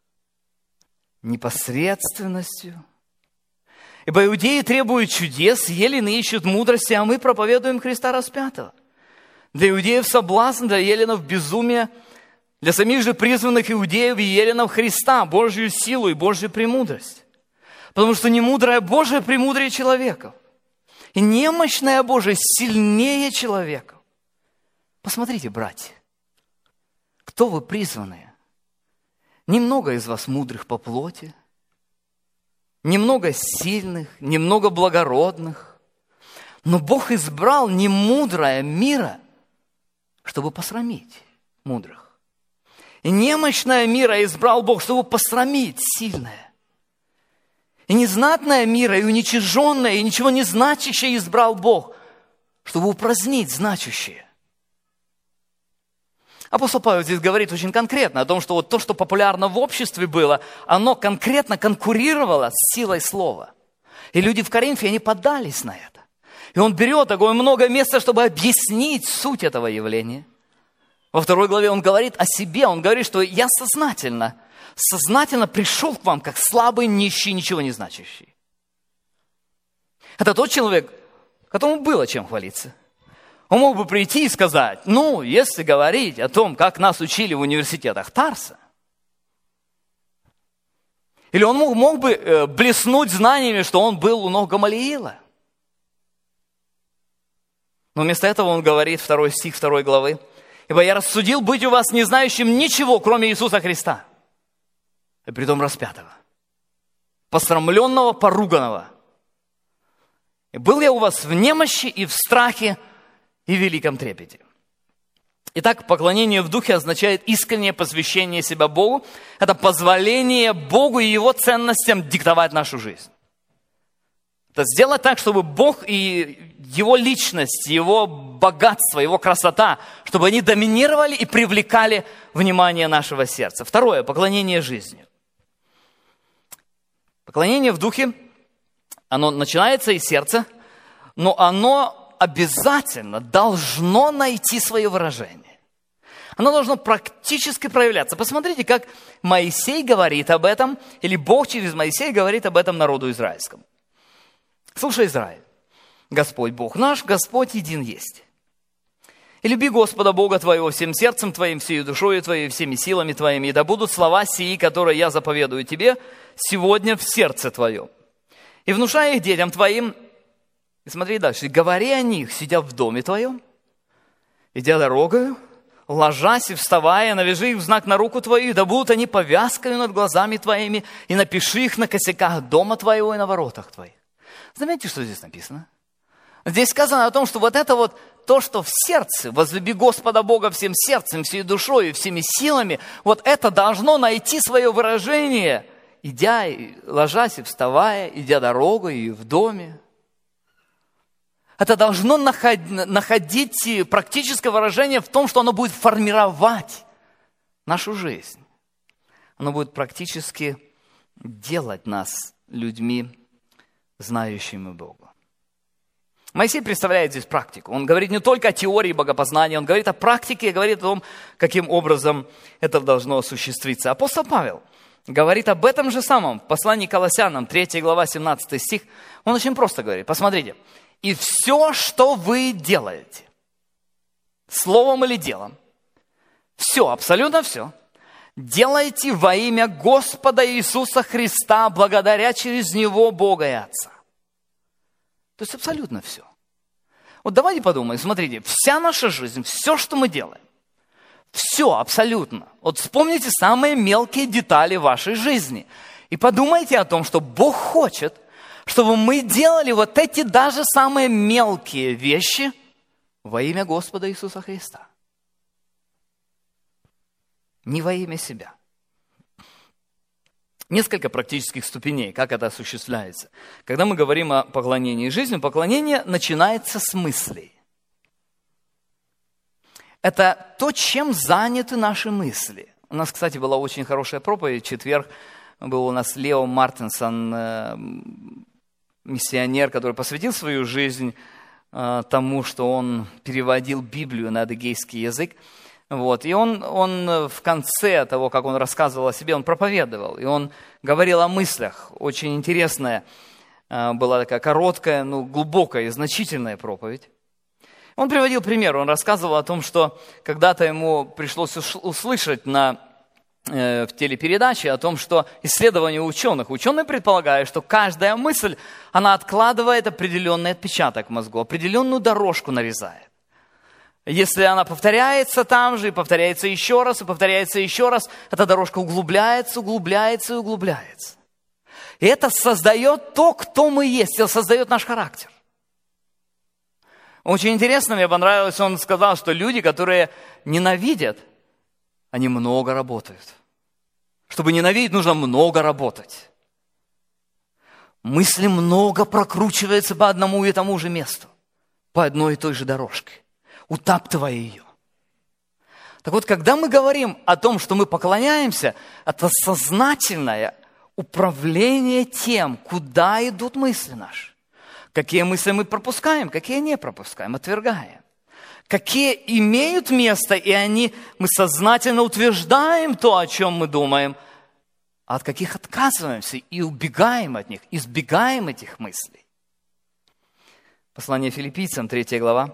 непосредственностью. Ибо иудеи требуют чудес, елены ищут мудрости, а мы проповедуем Христа распятого. Для иудеев соблазн, для еленов безумие, для самих же призванных иудеев и еленов Христа, Божью силу и Божью премудрость. Потому что немудрая Божия премудрее человеков, и немощная Божия сильнее человеков. Посмотрите, братья, кто вы призванные? Немного из вас мудрых по плоти, немного сильных, немного благородных. Но Бог избрал немудрое мира, чтобы посрамить мудрых. И немощное мира избрал Бог, чтобы посрамить сильное. И незнатное мира, и уничиженное, и ничего не значащее избрал Бог, чтобы упразднить значащее. Апостол Павел здесь говорит очень конкретно о том, что вот то, что популярно в обществе было, оно конкретно конкурировало с силой слова. И люди в Коринфе, они поддались на это. И он берет такое много места, чтобы объяснить суть этого явления. Во второй главе он говорит о себе, он говорит, что я сознательно, сознательно пришел к вам, как слабый, нищий, ничего не значащий. Это тот человек, которому было чем хвалиться. Он мог бы прийти и сказать: ну, если говорить о том, как нас учили в университетах Тарса, или он мог, мог бы э, блеснуть знаниями, что он был у ног Гамалиила. Но вместо этого он говорит, второй стих второй главы: «Ибо я рассудил быть у вас не знающим ничего, кроме Иисуса Христа, и притом распятого, посрамленного, поруганного. И был я у вас в немощи и в страхе, и в великом трепете». Итак, поклонение в духе означает искреннее посвящение себя Богу. Это позволение Богу и Его ценностям диктовать нашу жизнь. Это сделать так, чтобы Бог и Его личность, Его богатство, Его красота, чтобы они доминировали и привлекали внимание нашего сердца. Второе, поклонение жизнью. Поклонение в духе, оно начинается из сердца, но оно обязательно должно найти свое выражение. Оно должно практически проявляться. Посмотрите, как Моисей говорит об этом, или Бог через Моисея говорит об этом народу израильскому. Слушай, Израиль, Господь Бог наш, Господь един есть. И люби Господа Бога твоего всем сердцем твоим, всей душою твоей, всеми силами твоими, и да будут слова сии, которые я заповедую тебе сегодня в сердце твоем. И внушай их детям твоим. И смотри дальше. «Говори о них, сидя в доме твоем, идя дорогою, ложась и вставая, навяжи их в знак на руку твою, да будут они повязкою над глазами твоими, и напиши их на косяках дома твоего и на воротах твоих». Заметьте, что здесь написано? Здесь сказано о том, что вот это вот то, что в сердце, возлюби Господа Бога всем сердцем, всей душой и всеми силами, вот это должно найти свое выражение, идя, ложась и вставая, идя дорогой и в доме. Это должно находить практическое выражение в том, что оно будет формировать нашу жизнь. Оно будет практически делать нас людьми, знающими Бога. Моисей представляет здесь практику. Он говорит не только о теории богопознания, он говорит о практике, говорит о том, каким образом это должно осуществиться. Апостол Павел говорит об этом же самом в послании к Колоссянам, третья глава, семнадцатый стих. Он очень просто говорит. Посмотрите. «И все, что вы делаете, словом или делом, все, абсолютно все, делайте во имя Господа Иисуса Христа, благодаря через Него Бога и Отца. То есть абсолютно все. Вот давайте подумаем, смотрите, вся наша жизнь, все, что мы делаем, все абсолютно. Вот вспомните самые мелкие детали вашей жизни и подумайте о том, что Бог хочет, чтобы мы делали вот эти даже самые мелкие вещи во имя Господа Иисуса Христа. Не во имя себя. Несколько практических ступеней, как это осуществляется. Когда мы говорим о поклонении жизни, поклонение начинается с мыслей. Это то, чем заняты наши мысли. У нас, кстати, была очень хорошая проповедь. В четверг был у нас Лео Мартинсон, миссионер, который посвятил свою жизнь тому, что он переводил Библию на адыгейский язык. Вот. И он, он в конце того, как он рассказывал о себе, он проповедовал. И он говорил о мыслях. Очень интересная была такая короткая, но глубокая и значительная проповедь. Он приводил пример. Он рассказывал о том, что когда-то ему пришлось услышать на, э, в телепередаче о том, что исследования ученых. Ученые предполагают, что каждая мысль, она откладывает определенный отпечаток в мозгу, определенную дорожку нарезает. Если она повторяется там же, и повторяется еще раз, и повторяется еще раз, эта дорожка углубляется, углубляется и углубляется. И это создает то, кто мы есть, это создает наш характер. Очень интересно, мне понравилось, он сказал, что люди, которые ненавидят, они много работают. Чтобы ненавидеть, нужно много работать. Мысли много прокручиваются по одному и тому же месту, по одной и той же дорожке, утаптывая ее. Так вот, когда мы говорим о том, что мы поклоняемся, это сознательное управление тем, куда идут мысли наши. Какие мысли мы пропускаем, какие не пропускаем, отвергаем. Какие имеют место, и они, мы сознательно утверждаем то, о чем мы думаем, а от каких отказываемся и убегаем от них, избегаем этих мыслей. Послание Филиппийцам, третья глава.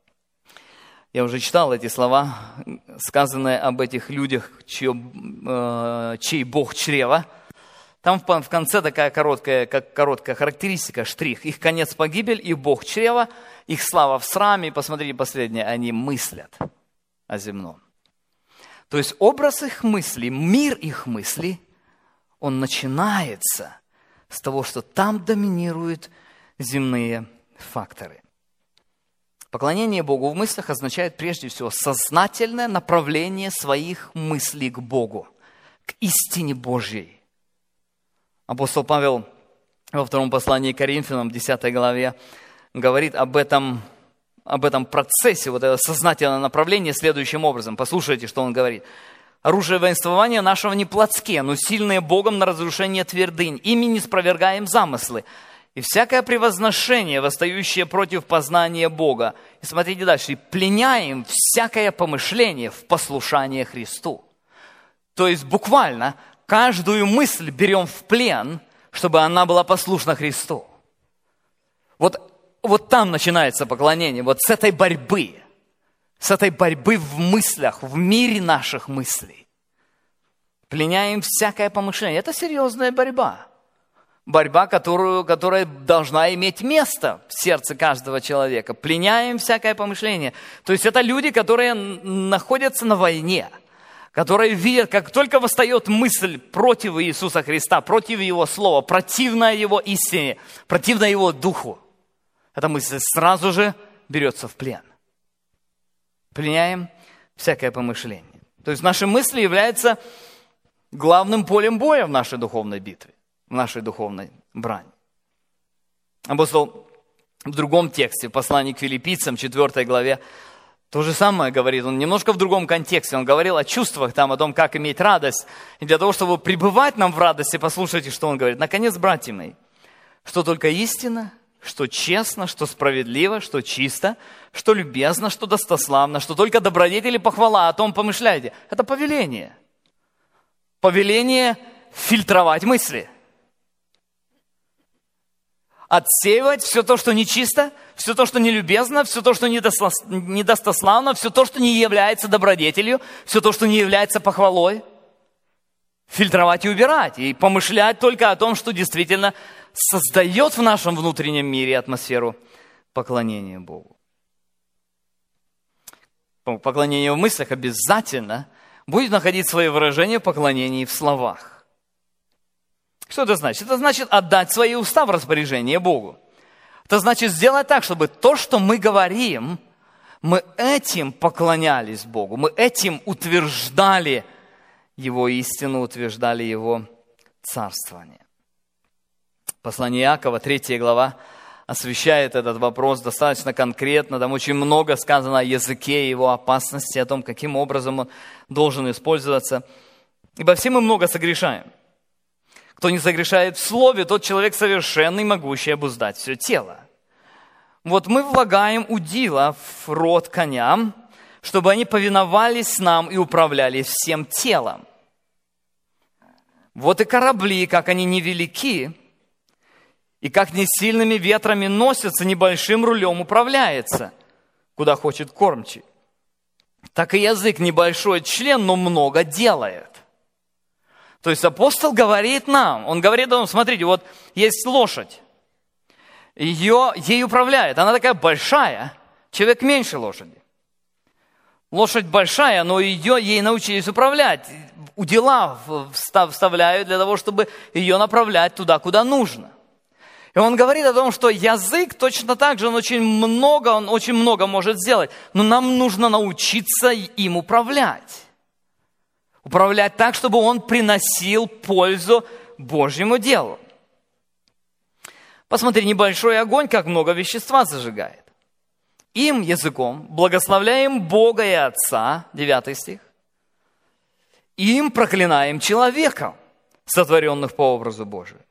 Я уже читал эти слова, сказанные об этих людях, чье, э, чей Бог чрева. Там в конце такая короткая, как короткая характеристика, штрих. Их конец погибель, их Бог чрева, их слава в сраме. Посмотрите последнее, они мыслят о земном. То есть образ их мыслей, мир их мыслей, он начинается с того, что там доминируют земные факторы. Поклонение Богу в мыслях означает прежде всего сознательное направление своих мыслей к Богу, к истине Божьей. Апостол Павел во втором послании к Коринфянам, десятой главе, говорит об этом, об этом процессе, вот это сознательное направление следующим образом. Послушайте, что он говорит. «Оружие воинствования нашего не плотские, но сильные Богом на разрушение твердынь. Ими не спровергаем замыслы. И всякое превозношение, восстающее против познания Бога». И смотрите дальше. «И пленяем всякое помышление в послушание Христу». То есть буквально каждую мысль берем в плен, чтобы она была послушна Христу. Вот, вот там начинается поклонение, вот с этой борьбы, с этой борьбы в мыслях, в мире наших мыслей. Пленяем всякое помышление. Это серьезная борьба. Борьба, которую, которая должна иметь место в сердце каждого человека. Пленяем всякое помышление. То есть это люди, которые находятся на войне, которые видят, как только восстает мысль против Иисуса Христа, против Его Слова, противная Его истине, противная Его Духу, эта мысль сразу же берется в плен. Пленяем всякое помышление. То есть наши мысли являются главным полем боя в нашей духовной битве, в нашей духовной брани. Апостол в другом тексте, в послании к Филиппийцам, четвёртой главе, то же самое говорит, он немножко в другом контексте, он говорил о чувствах, там, о том, как иметь радость. И для того, чтобы пребывать нам в радости, послушайте, что он говорит. Наконец, братья мои, что только истина, что честно, что справедливо, что чисто, что любезно, что достославно, что только добродетель и похвала, о том помышляйте. Это повеление. Повеление фильтровать мысли. Отсеивать все то, что нечисто, все то, что нелюбезно, все то, что недостославно, все то, что не является добродетелью, все то, что не является похвалой. фильтровать и убирать, и помышлять только о том, что действительно создает в нашем внутреннем мире атмосферу поклонения Богу. Поклонение в мыслях обязательно будет находить свои выражения в поклонении в словах. Что это значит? Это значит отдать свои уста в распоряжение Богу. Это значит сделать так, чтобы то, что мы говорим, мы этим поклонялись Богу, мы этим утверждали Его истину, утверждали Его царствование. Послание Иакова, третья глава, освещает этот вопрос достаточно конкретно. Там очень много сказано о языке, его опасности, о том, каким образом он должен использоваться. Ибо все мы много согрешаем. Кто не согрешает в слове, тот человек совершенный, могущий обуздать все тело. Вот мы влагаем удила в рот коням, чтобы они повиновались нам и управляли всем телом. Вот и корабли, как они невелики, и как не сильными ветрами носятся, небольшим рулем управляется, куда хочет кормчий. Так и язык небольшой член, но много делает. То есть апостол говорит нам, он говорит нам, смотрите, вот есть лошадь, ее, ей управляет, она такая большая, человек меньше лошади. Лошадь большая, но ее, ей научились управлять. Удила вставляют для того, чтобы ее направлять туда, куда нужно. И он говорит о том, что язык точно так же, он очень много, он очень много может сделать, но нам нужно научиться им управлять. Управлять так, чтобы он приносил пользу Божьему делу. Посмотри, небольшой огонь, как много вещества зажигает. Им, языком, благословляем Бога и Отца, девятый стих. Им проклинаем человека, сотворенных по образу Божию.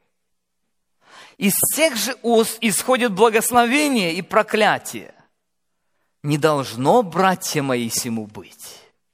Из тех же уст исходит благословение и проклятие. Не должно, братья мои, сему быть.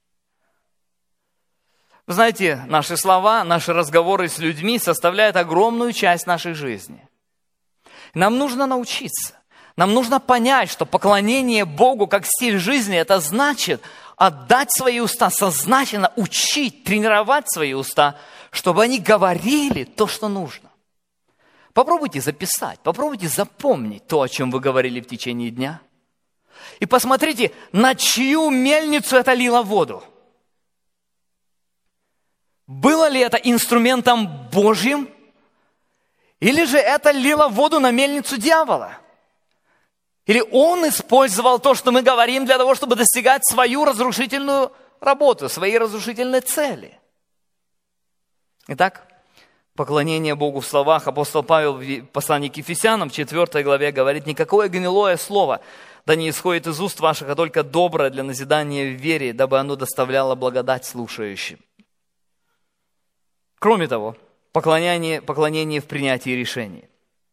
Вы знаете, наши слова, наши разговоры с людьми составляют огромную часть нашей жизни. Нам нужно научиться. Нам нужно понять, что поклонение Богу как стиль жизни, это значит отдать свои уста, сознательно учить, тренировать свои уста, чтобы они говорили то, что нужно. Попробуйте записать, попробуйте запомнить то, о чем вы говорили в течение дня. И посмотрите, на чью мельницу это лило воду. Было ли это инструментом Божьим? Или же это лило воду на мельницу дьявола? Или он использовал то, что мы говорим, для того, чтобы достигать свою разрушительную работу, свои разрушительные цели? Итак, поклонение Богу в словах. Апостол Павел в послании к Ефесянам в четвёртой главе говорит: «Никакое гнилое слово да не исходит из уст ваших, а только доброе для назидания в вере, дабы оно доставляло благодать слушающим». Кроме того, поклонение, поклонение в принятии решений.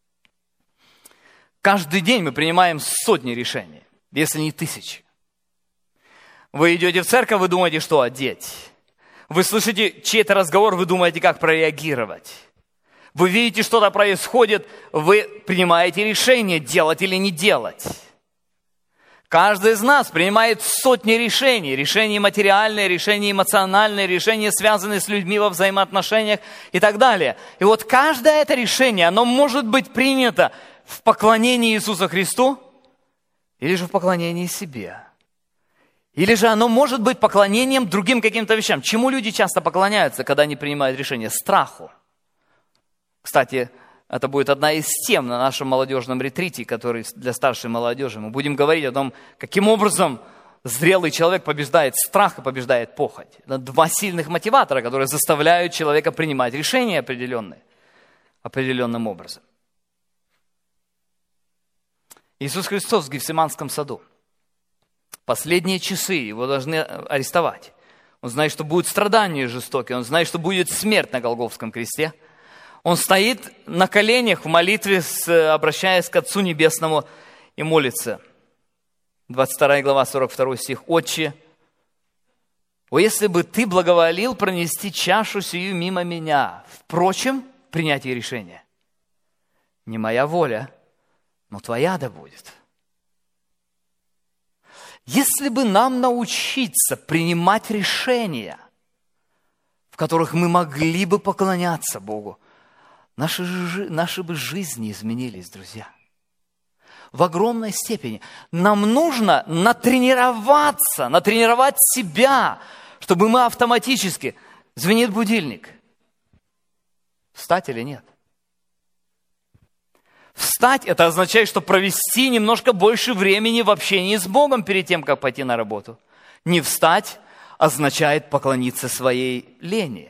Каждый день мы принимаем сотни решений, если не тысячи. Вы идете в церковь, вы думаете, что одеть. Вы слышите чей-то разговор, вы думаете, как прореагировать. Вы видите, что-то происходит, вы принимаете решение, делать или не делать. Каждый из нас принимает сотни решений. Решения материальные, решения эмоциональные, решения, связанные с людьми во взаимоотношениях и так далее. И вот каждое это решение, оно может быть принято в поклонении Иисусу Христу или же в поклонении себе. Или же оно может быть поклонением другим каким-то вещам. Чему люди часто поклоняются, когда они принимают решение? Страху. Кстати, это будет одна из тем на нашем молодежном ретрите, который для старшей молодежи. Мы будем говорить о том, каким образом зрелый человек побеждает страх и побеждает похоть. Это два сильных мотиватора, которые заставляют человека принимать решения определенные, определенным образом. Иисус Христос в Гефсиманском саду. Последние часы его должны арестовать. Он знает, что будут страдания жестокие, он знает, что будет смерть на Голгофском кресте. Он стоит на коленях в молитве, обращаясь к Отцу Небесному, и молится. двадцать вторая глава, сорок второй стих. «Отче, о, если бы ты благоволил пронести чашу сию мимо меня, впрочем, принятие решения. Не моя воля, но твоя да будет». Если бы нам научиться принимать решения в которых мы могли бы поклоняться Богу, наши, жи- наши бы жизни изменились, друзья. В огромной степени. Нам нужно натренироваться, натренировать себя, чтобы мы автоматически... Звенит будильник. Встать или нет? Встать – это означает, что провести немножко больше времени в общении с Богом перед тем, как пойти на работу. Не встать означает поклониться своей лени.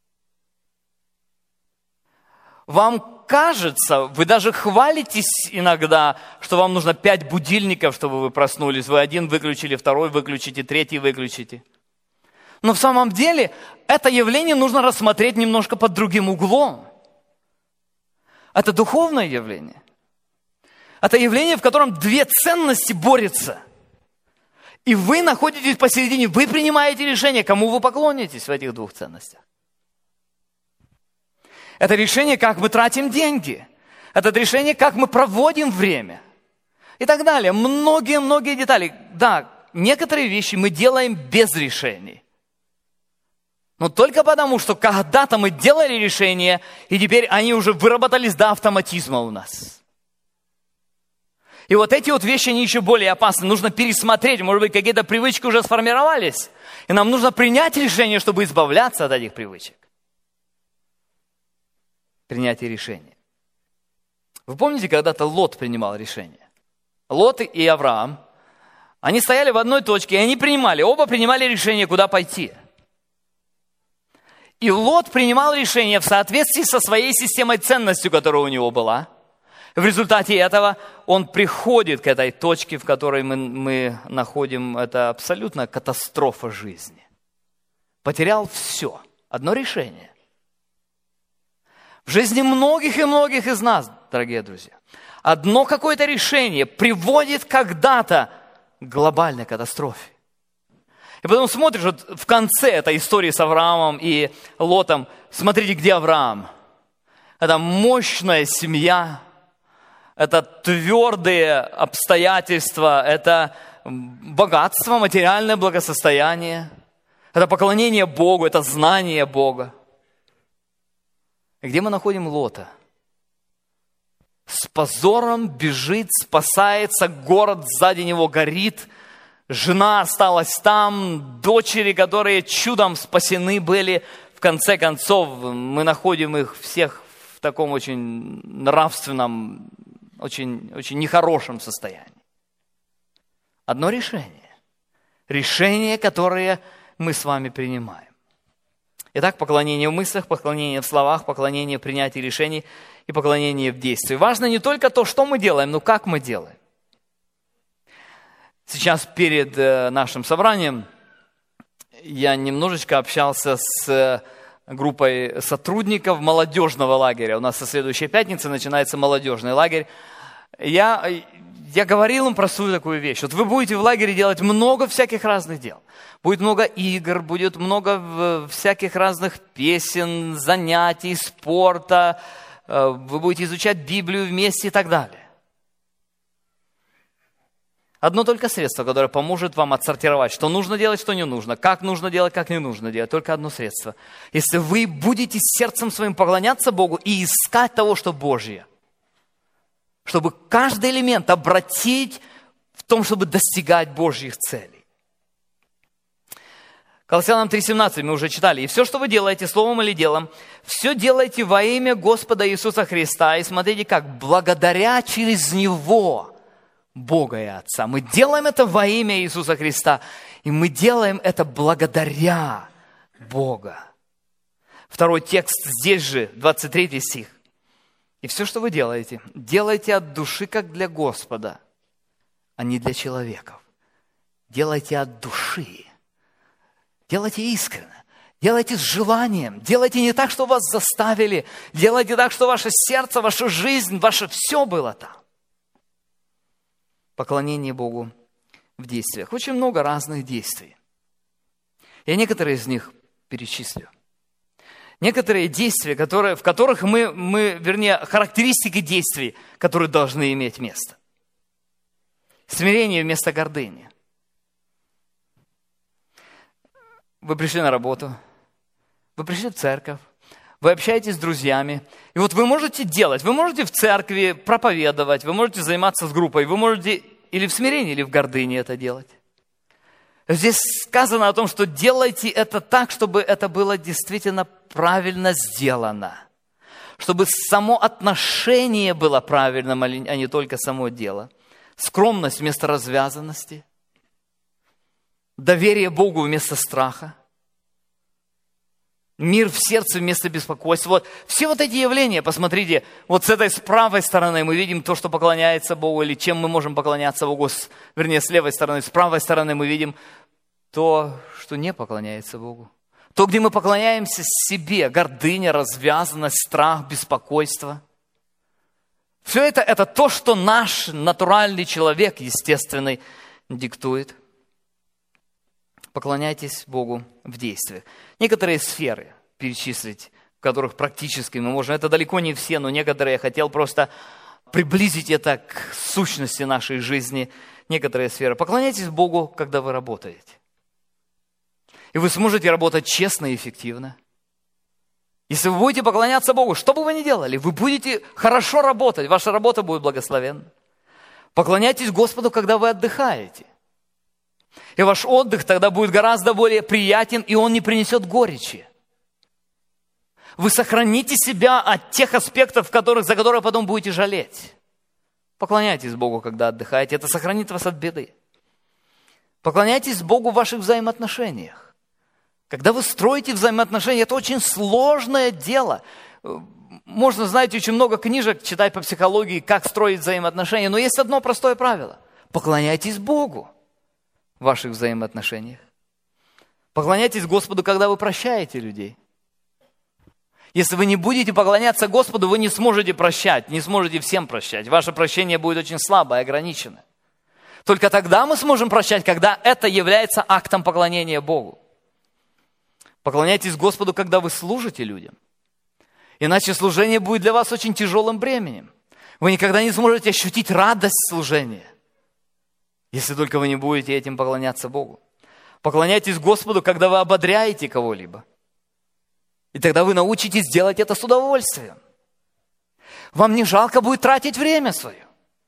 Вам кажется, вы даже хвалитесь иногда, что вам нужно пять будильников, чтобы вы проснулись. Вы один выключили, второй выключите, третий выключите. Но в самом деле это явление нужно рассмотреть немножко под другим углом. Это духовное явление. Это явление, в котором две ценности борются. И вы находитесь посередине, вы принимаете решение, кому вы поклонитесь в этих двух ценностях. Это решение, как мы тратим деньги. Это решение, как мы проводим время. И так далее. Многие-многие детали. Да, некоторые вещи мы делаем без решений. Но только потому, что когда-то мы делали решения, и теперь они уже выработались до автоматизма у нас. И вот эти вот вещи, они еще более опасны. Нужно пересмотреть, может быть, какие-то привычки уже сформировались. И нам нужно принять решение, чтобы избавляться от этих привычек. Принятие решения. Вы помните, когда-то Лот принимал решение? Лот и Авраам, они стояли в одной точке, и они принимали, оба принимали решение, куда пойти. И Лот принимал решение в соответствии со своей системой ценностей, которая у него была. В результате этого он приходит к этой точке, в которой мы, мы находим, это абсолютно катастрофа жизни. Потерял все. Одно решение. В жизни многих и многих из нас, дорогие друзья, одно какое-то решение приводит когда-то к глобальной катастрофе. И потом смотришь, вот в конце этой истории с Авраамом и Лотом, смотрите, где Авраам. Это мощная семья, это твердые обстоятельства, это богатство, материальное благосостояние, это поклонение Богу, это знание Бога. И где мы находим Лота? С позором бежит, спасается, город сзади него горит, жена осталась там, дочери, которые чудом спасены были. В конце концов, мы находим их всех в таком очень нравственном, очень, очень нехорошем состоянии. Одно решение. Решение, которое мы с вами принимаем. Итак, поклонение в мыслях, поклонение в словах, поклонение в принятии решений и поклонение в действии. Важно не только то, что мы делаем, но как мы делаем. Сейчас перед нашим собранием я немножечко общался с группой сотрудников молодежного лагеря. У нас со следующей пятницы начинается молодежный лагерь. Я, я говорил им простую такую вещь. Вот вы будете в лагере делать много всяких разных дел. Будет много игр, будет много всяких разных песен, занятий, спорта. Вы будете изучать Библию вместе и так далее. Одно только средство, которое поможет вам отсортировать, что нужно делать, что не нужно, как нужно делать, как не нужно делать. Только одно средство. Если вы будете сердцем своим поклоняться Богу и искать того, что Божье, чтобы каждый элемент обратить в том, чтобы достигать Божьих целей. Колоссянам три семнадцать мы уже читали. «И все, что вы делаете, словом или делом, все делайте во имя Господа Иисуса Христа». И смотрите как, благодаря через Него Бога и Отца. Мы делаем это во имя Иисуса Христа. И мы делаем это благодаря Бога. Второй текст здесь же, двадцать третий стих. «И все, что вы делаете, делайте от души, как для Господа, а не для человеков. Делайте от души. Делайте искренне. Делайте с желанием. Делайте не так, что вас заставили. Делайте так, что ваше сердце, ваша жизнь, ваше все было там». Поклонение Богу в действиях. Очень много разных действий. Я некоторые из них перечислю. Некоторые действия, которые, в которых мы, мы, вернее, характеристики действий, которые должны иметь место. Смирение вместо гордыни. Вы пришли на работу, Вы пришли в церковь, вы общаетесь с друзьями, и вот вы можете делать, вы можете в церкви проповедовать, вы можете заниматься с группой, вы можете или в смирении, или в гордыне это делать. Здесь сказано о том, что делайте это так, чтобы это было действительно правильно сделано. Чтобы само отношение было правильным, а не только само дело. Скромность вместо развязанности. Доверие Богу вместо страха. Мир в сердце вместо беспокойства. Вот все вот эти явления, посмотрите, вот с этой с правой стороны мы видим то, что поклоняется Богу, или чем мы можем поклоняться Богу, с, вернее, с левой стороны. С правой стороны мы видим то, что не поклоняется Богу. То, где мы поклоняемся себе, гордыня, развязанность, страх, беспокойство. Все это, это то, что наш натуральный человек, естественный, диктует. Поклоняйтесь Богу в действиях. Некоторые сферы перечислить, в которых практически мы можем, это далеко не все, но некоторые я хотел просто приблизить это к сущности нашей жизни. Некоторые сферы. Поклоняйтесь Богу, когда вы работаете. И вы сможете работать честно и эффективно. Если вы будете поклоняться Богу, что бы вы ни делали, вы будете хорошо работать, ваша работа будет благословенна. Поклоняйтесь Господу, когда вы отдыхаете. И ваш отдых тогда будет гораздо более приятен, и он не принесет горечи. Вы сохраните себя от тех аспектов, которых, за которые потом будете жалеть. Поклоняйтесь Богу, когда отдыхаете, это сохранит вас от беды. Поклоняйтесь Богу в ваших взаимоотношениях. Когда вы строите взаимоотношения, это очень сложное дело. Можно, знаете, очень много книжек читать по психологии, как строить взаимоотношения, но есть одно простое правило. Поклоняйтесь Богу в ваших взаимоотношениях. Поклоняйтесь Господу, когда вы прощаете людей. Если вы не будете поклоняться Господу, вы не сможете прощать, не сможете всем прощать. Ваше прощение будет очень слабое, ограниченное. Только тогда мы сможем прощать, когда это является актом поклонения Богу. Поклоняйтесь Господу, когда вы служите людям. Иначе служение будет для вас очень тяжелым бременем. Вы никогда не сможете ощутить радость служения, если только вы не будете этим поклоняться Богу. Поклоняйтесь Господу, когда вы ободряете кого-либо. И тогда вы научитесь делать это с удовольствием. Вам не жалко будет тратить время свое.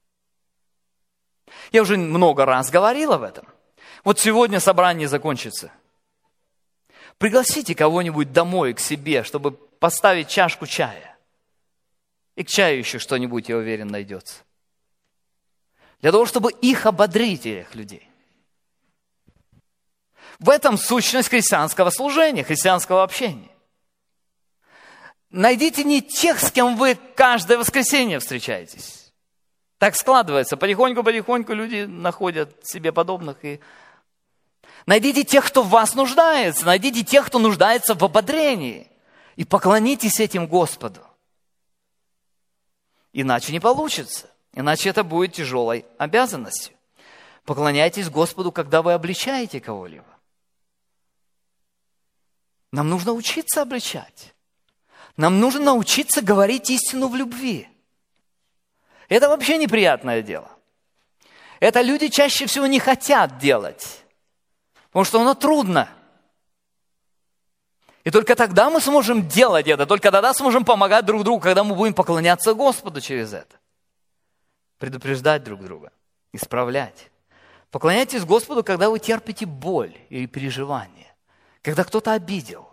Я уже много раз говорил об этом. Вот сегодня собрание закончится. Пригласите кого-нибудь домой к себе, чтобы поставить чашку чая. И к чаю еще что-нибудь, я уверен, найдется. Для того, чтобы их ободрить, этих людей. В этом сущность христианского служения, христианского общения. Найдите не тех, с кем вы каждое воскресенье встречаетесь. Так складывается. Потихоньку-потихоньку люди находят себе подобных. И... Найдите тех, кто в вас нуждается. Найдите тех, кто нуждается в ободрении. И поклонитесь этим Господу. Иначе не получится. Иначе это будет тяжелой обязанностью. Поклоняйтесь Господу, когда вы обличаете кого-либо. Нам нужно учиться обличать. Нам нужно научиться говорить истину в любви. Это вообще неприятное дело. Это люди чаще всего не хотят делать, потому что оно трудно. И только тогда мы сможем делать это, только тогда сможем помогать друг другу, когда мы будем поклоняться Господу через это. Предупреждать друг друга, исправлять. Поклоняйтесь Господу, когда вы терпите боль или переживания, когда кто-то обидел.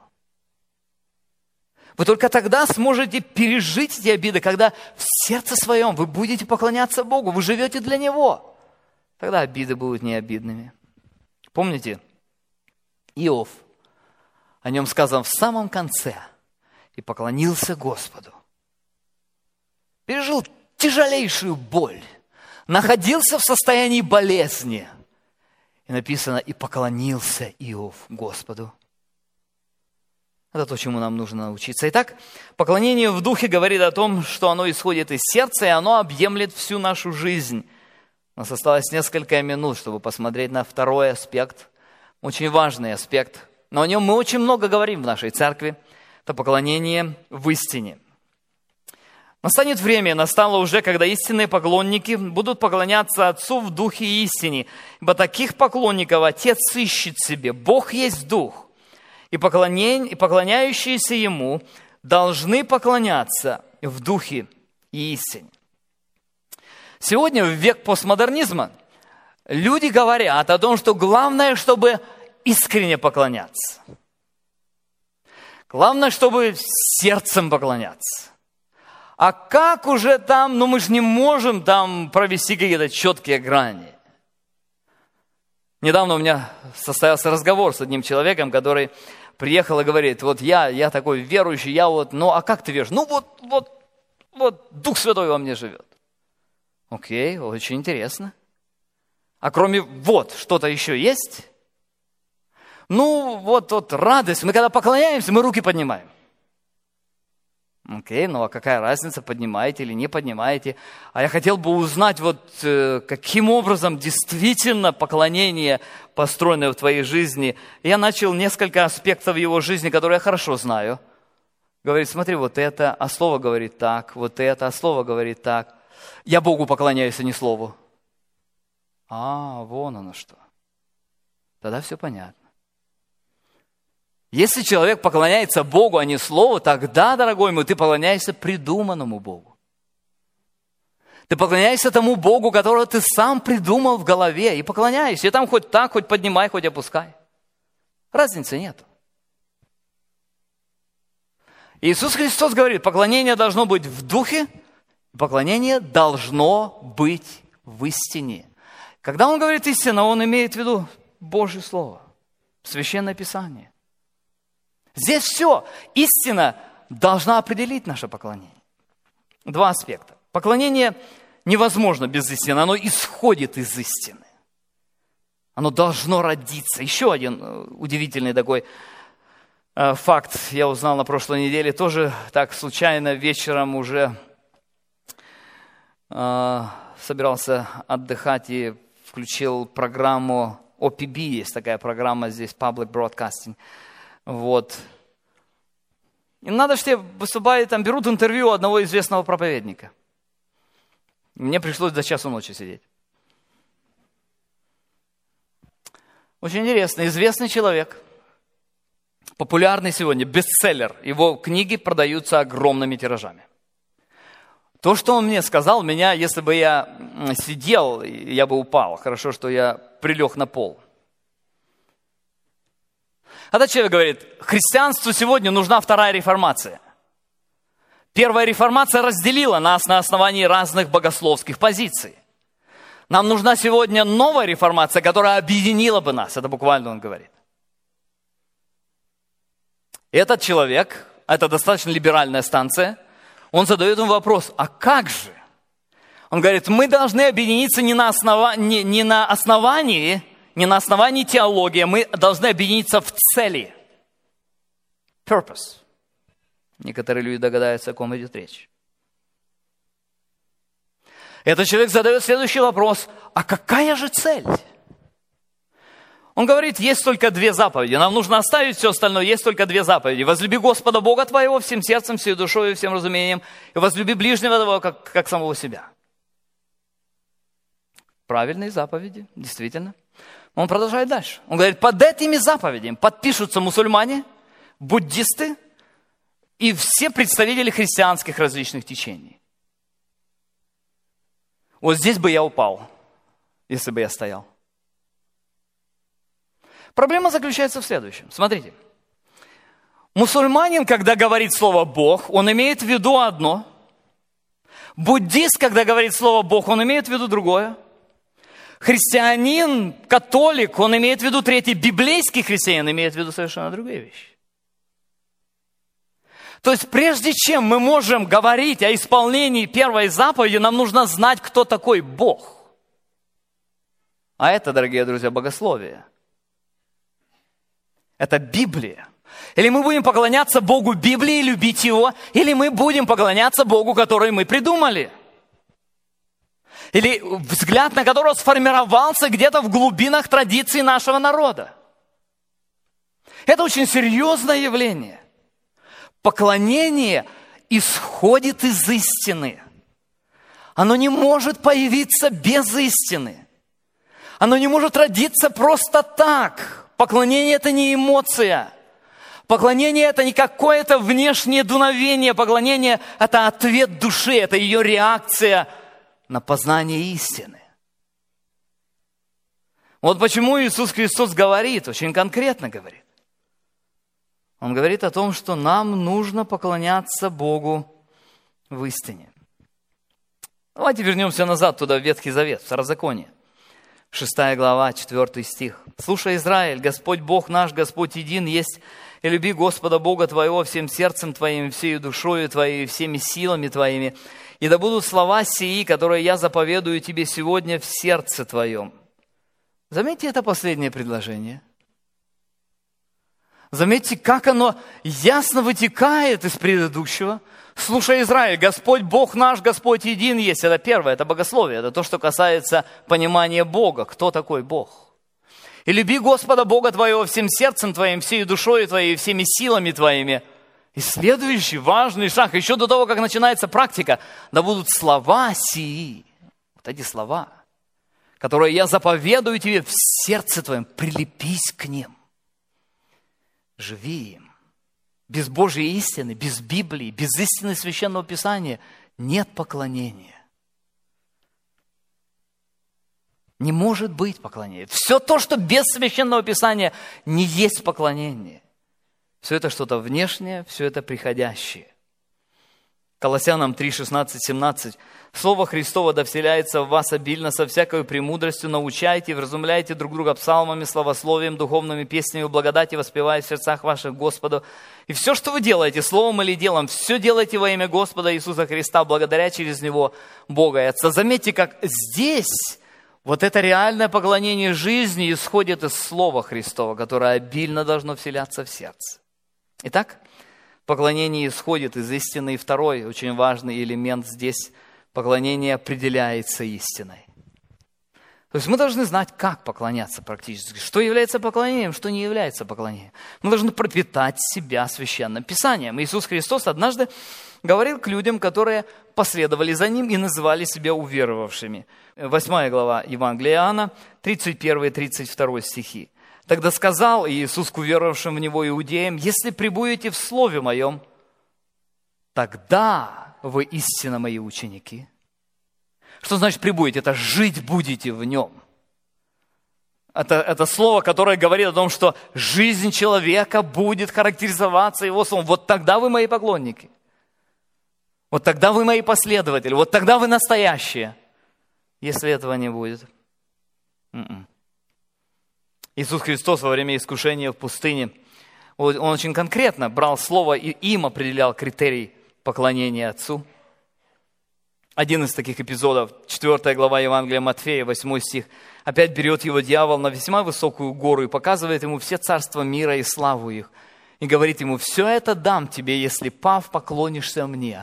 Вы только тогда сможете пережить эти обиды, когда в сердце своем вы будете поклоняться Богу, вы живете для Него. Тогда обиды будут не обидными. Помните, Иов, о нем сказано в самом конце, и поклонился Господу. Пережил тяжелейшую боль, находился в состоянии болезни. И написано, и поклонился Иов Господу. Это то, чему нам нужно научиться. Итак, поклонение в духе говорит о том, что оно исходит из сердца, и оно объемлет всю нашу жизнь. У нас осталось несколько минут, чтобы посмотреть на второй аспект, очень важный аспект, но о нем мы очень много говорим в нашей церкви. Это поклонение в истине. Настанет время, настало уже, когда истинные поклонники будут поклоняться Отцу в духе и истине, ибо таких поклонников Отец ищет себе. Бог есть Дух. и поклоняющиеся Ему должны поклоняться в духе и истине. Сегодня, в век постмодернизма, люди говорят о том, что главное, чтобы искренне поклоняться. Главное, чтобы сердцем поклоняться. А как уже там, ну мы же не можем там провести какие-то четкие грани. Недавно у меня состоялся разговор с одним человеком, который приехал и говорит, вот я, я такой верующий, я вот, ну а как ты веришь? Ну вот, вот, вот Дух Святой во мне живет. Окей, очень интересно. А кроме вот, что-то еще есть? Ну, вот, вот радость. Мы когда поклоняемся, мы руки поднимаем. Окей, ну а какая разница, поднимаете или не поднимаете? А я хотел бы узнать, вот э, каким образом действительно поклонение, построенное в твоей жизни. Я начал несколько аспектов его жизни, которые я хорошо знаю. Говорит, смотри, вот это, а слово говорит так, вот это, а слово говорит так. Я Богу поклоняюсь, а не слову. А, вон оно что. Тогда все понятно. Если человек поклоняется Богу, а не Слову, тогда, дорогой мой, ты поклоняешься придуманному Богу. Ты поклоняешься тому Богу, которого ты сам придумал в голове, и поклоняешься. И там хоть так, хоть поднимай, хоть опускай. Разницы нет. Иисус Христос говорит, поклонение должно быть в духе, поклонение должно быть в истине. Когда Он говорит истина, Он имеет в виду Божье Слово, Священное Писание. Здесь все. Истина должна определить наше поклонение. Два аспекта. Поклонение невозможно без истины. Оно исходит из истины. Оно должно родиться. Еще один удивительный такой э, факт я узнал на прошлой неделе. Тоже так случайно вечером уже э, собирался отдыхать и включил программу о пи би. Есть такая программа здесь, Public Broadcasting. Вот. И надо, что выступают, там берут интервью у одного известного проповедника. Мне пришлось до часу ночи сидеть. Очень интересно. Известный человек, популярный сегодня, бестселлер. Его книги продаются огромными тиражами. То, что он мне сказал, меня, если бы я сидел, я бы упал. Хорошо, что я прилег на пол. Этот человек говорит, христианству сегодня нужна вторая реформация. Первая реформация разделила нас на основании разных богословских позиций. Нам нужна сегодня новая реформация, которая объединила бы нас. Это буквально он говорит. Этот человек, это достаточно либеральная станция, он задает ему вопрос, а как же? Он говорит, мы должны объединиться не на, основа... не, не на основании... Не на основании теологии, мы должны объединиться в цели. Purpose. Некоторые люди догадаются, о ком идет речь. Этот человек задает следующий вопрос. А какая же цель? Он говорит, есть только две заповеди. Нам нужно оставить все остальное. Есть только две заповеди. Возлюби Господа Бога твоего всем сердцем, всей душой и всем разумением. И возлюби ближнего твоего, как, как самого себя. Правильные заповеди, действительно. Он продолжает дальше. Он говорит, под этими заповедями подпишутся мусульмане, буддисты и все представители христианских различных течений. Вот здесь бы я упал, если бы я стоял. Проблема заключается в следующем. Смотрите. Мусульманин, когда говорит слово «Бог», он имеет в виду одно. Буддист, когда говорит слово «Бог», он имеет в виду другое. Христианин, католик, он имеет в виду третий. Библейский христианин имеет в виду совершенно другие вещи. То есть, прежде чем мы можем говорить о исполнении первой заповеди, нам нужно знать, кто такой Бог. А это, дорогие друзья, богословие. Это Библия. Или мы будем поклоняться Богу Библии, любить Его, или мы будем поклоняться Богу, который мы придумали. Или взгляд на которого сформировался где-то в глубинах традиций нашего народа. Это очень серьезное явление. Поклонение исходит из истины. Оно не может появиться без истины. Оно не может родиться просто так. Поклонение – это не эмоция. Поклонение – это не какое-то внешнее дуновение. Поклонение – это ответ души, это ее реакция на познание истины. Вот почему Иисус Христос говорит, очень конкретно говорит. Он говорит о том, что нам нужно поклоняться Богу в истине. Давайте вернемся назад туда, в Ветхий Завет, в Второзаконие. Шестая глава, четвертый стих. «Слушай, Израиль, Господь Бог наш, Господь един есть, и люби Господа Бога твоего всем сердцем твоим, всею душою твоей, всеми силами твоими. И да будут слова сии, которые я заповедую тебе сегодня в сердце твоем». Заметьте это последнее предложение. Заметьте, как оно ясно вытекает из предыдущего. «Слушай, Израиль, Господь Бог наш, Господь един есть». Это первое, это богословие, это то, что касается понимания Бога. Кто такой Бог? «И люби Господа Бога твоего всем сердцем твоим, всей душой твоей, всеми силами твоими». И следующий важный шаг, еще до того, как начинается практика, да будут слова сии. Вот эти слова, которые я заповедую тебе в сердце твоем, прилепись к ним. Живи им. Без Божьей истины, без Библии, без истины Священного Писания нет поклонения. Не может быть поклонения. Все то, что без Священного Писания, не есть поклонение. Все это что-то внешнее, все это приходящее. Колоссянам три, шестнадцать, семнадцать. «Слово Христово да вселяется в вас обильно, со всякой премудростью научайте и вразумляйте друг друга псалмами, славословием, духовными песнями, благодати, воспевая в сердцах ваших Господу. И все, что вы делаете, словом или делом, все делайте во имя Господа Иисуса Христа, благодаря через Него Бога и Отца». Заметьте, как здесь вот это реальное поклонение жизни исходит из Слова Христова, которое обильно должно вселяться в сердце. Итак, поклонение исходит из истины. И второй очень важный элемент здесь – поклонение определяется истиной. То есть мы должны знать, как поклоняться практически. Что является поклонением, что не является поклонением. Мы должны пропитать себя Священным Писанием. Иисус Христос однажды говорил к людям, которые последовали за Ним и называли себя уверовавшими. Восьмая глава Евангелия Иоанна, тридцать первый тридцать второй стихи. «Тогда сказал Иисус к уверовавшим в Него иудеям: если пребудете в Слове Моем, тогда вы истинно Мои ученики». Что значит пребудете? Это жить будете в Нем. Это, это слово, которое говорит о том, что жизнь человека будет характеризоваться Его словом. Вот тогда вы Мои поклонники. Вот тогда вы Мои последователи. Вот тогда вы настоящие. Если этого не будет. м-м. Иисус Христос во время искушения в пустыне, Он очень конкретно брал слово и им определял критерий поклонения Отцу. Один из таких эпизодов, четвёртая глава Евангелия Матфея, восьмой стих. Опять берет его дьявол на весьма высокую гору и показывает ему все царства мира и славу их. И говорит ему: все это дам тебе, если, пав, поклонишься мне.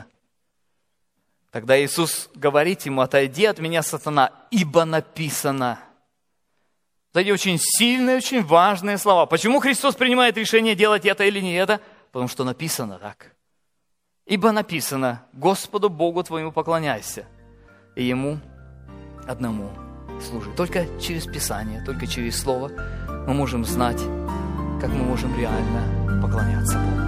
Тогда Иисус говорит ему: отойди от меня, сатана, ибо написано. Эти очень сильные, очень важные слова. Почему Христос принимает решение делать это или не это? Потому что написано так. Ибо написано: Господу Богу твоему поклоняйся, и Ему одному служи. Только через Писание, только через Слово мы можем знать, как мы можем реально поклоняться Богу.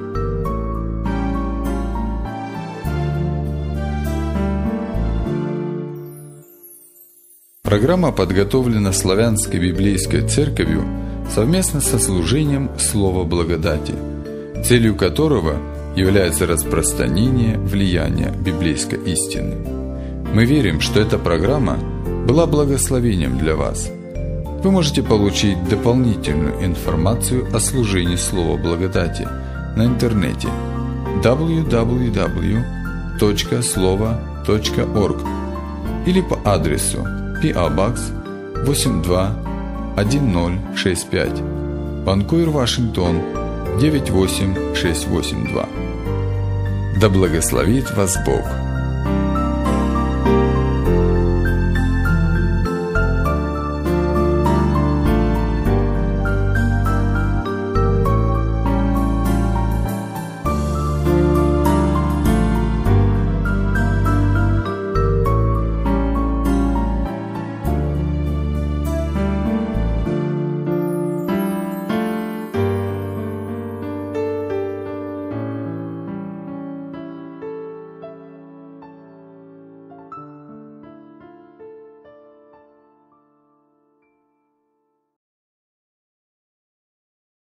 Программа подготовлена Славянской библейской церковью совместно со служением Слова Благодати, целью которого является распространение влияния библейской истины. Мы верим, что эта программа была благословением для вас. Вы можете получить дополнительную информацию о служении Слова Благодати на интернете дабл ю дабл ю дабл ю точка слова точка орг или по адресу пи о Box восемь два один ноль шесть пять, Ванкувер, Вашингтон девять восемь шесть восемь два. Да благословит вас Бог!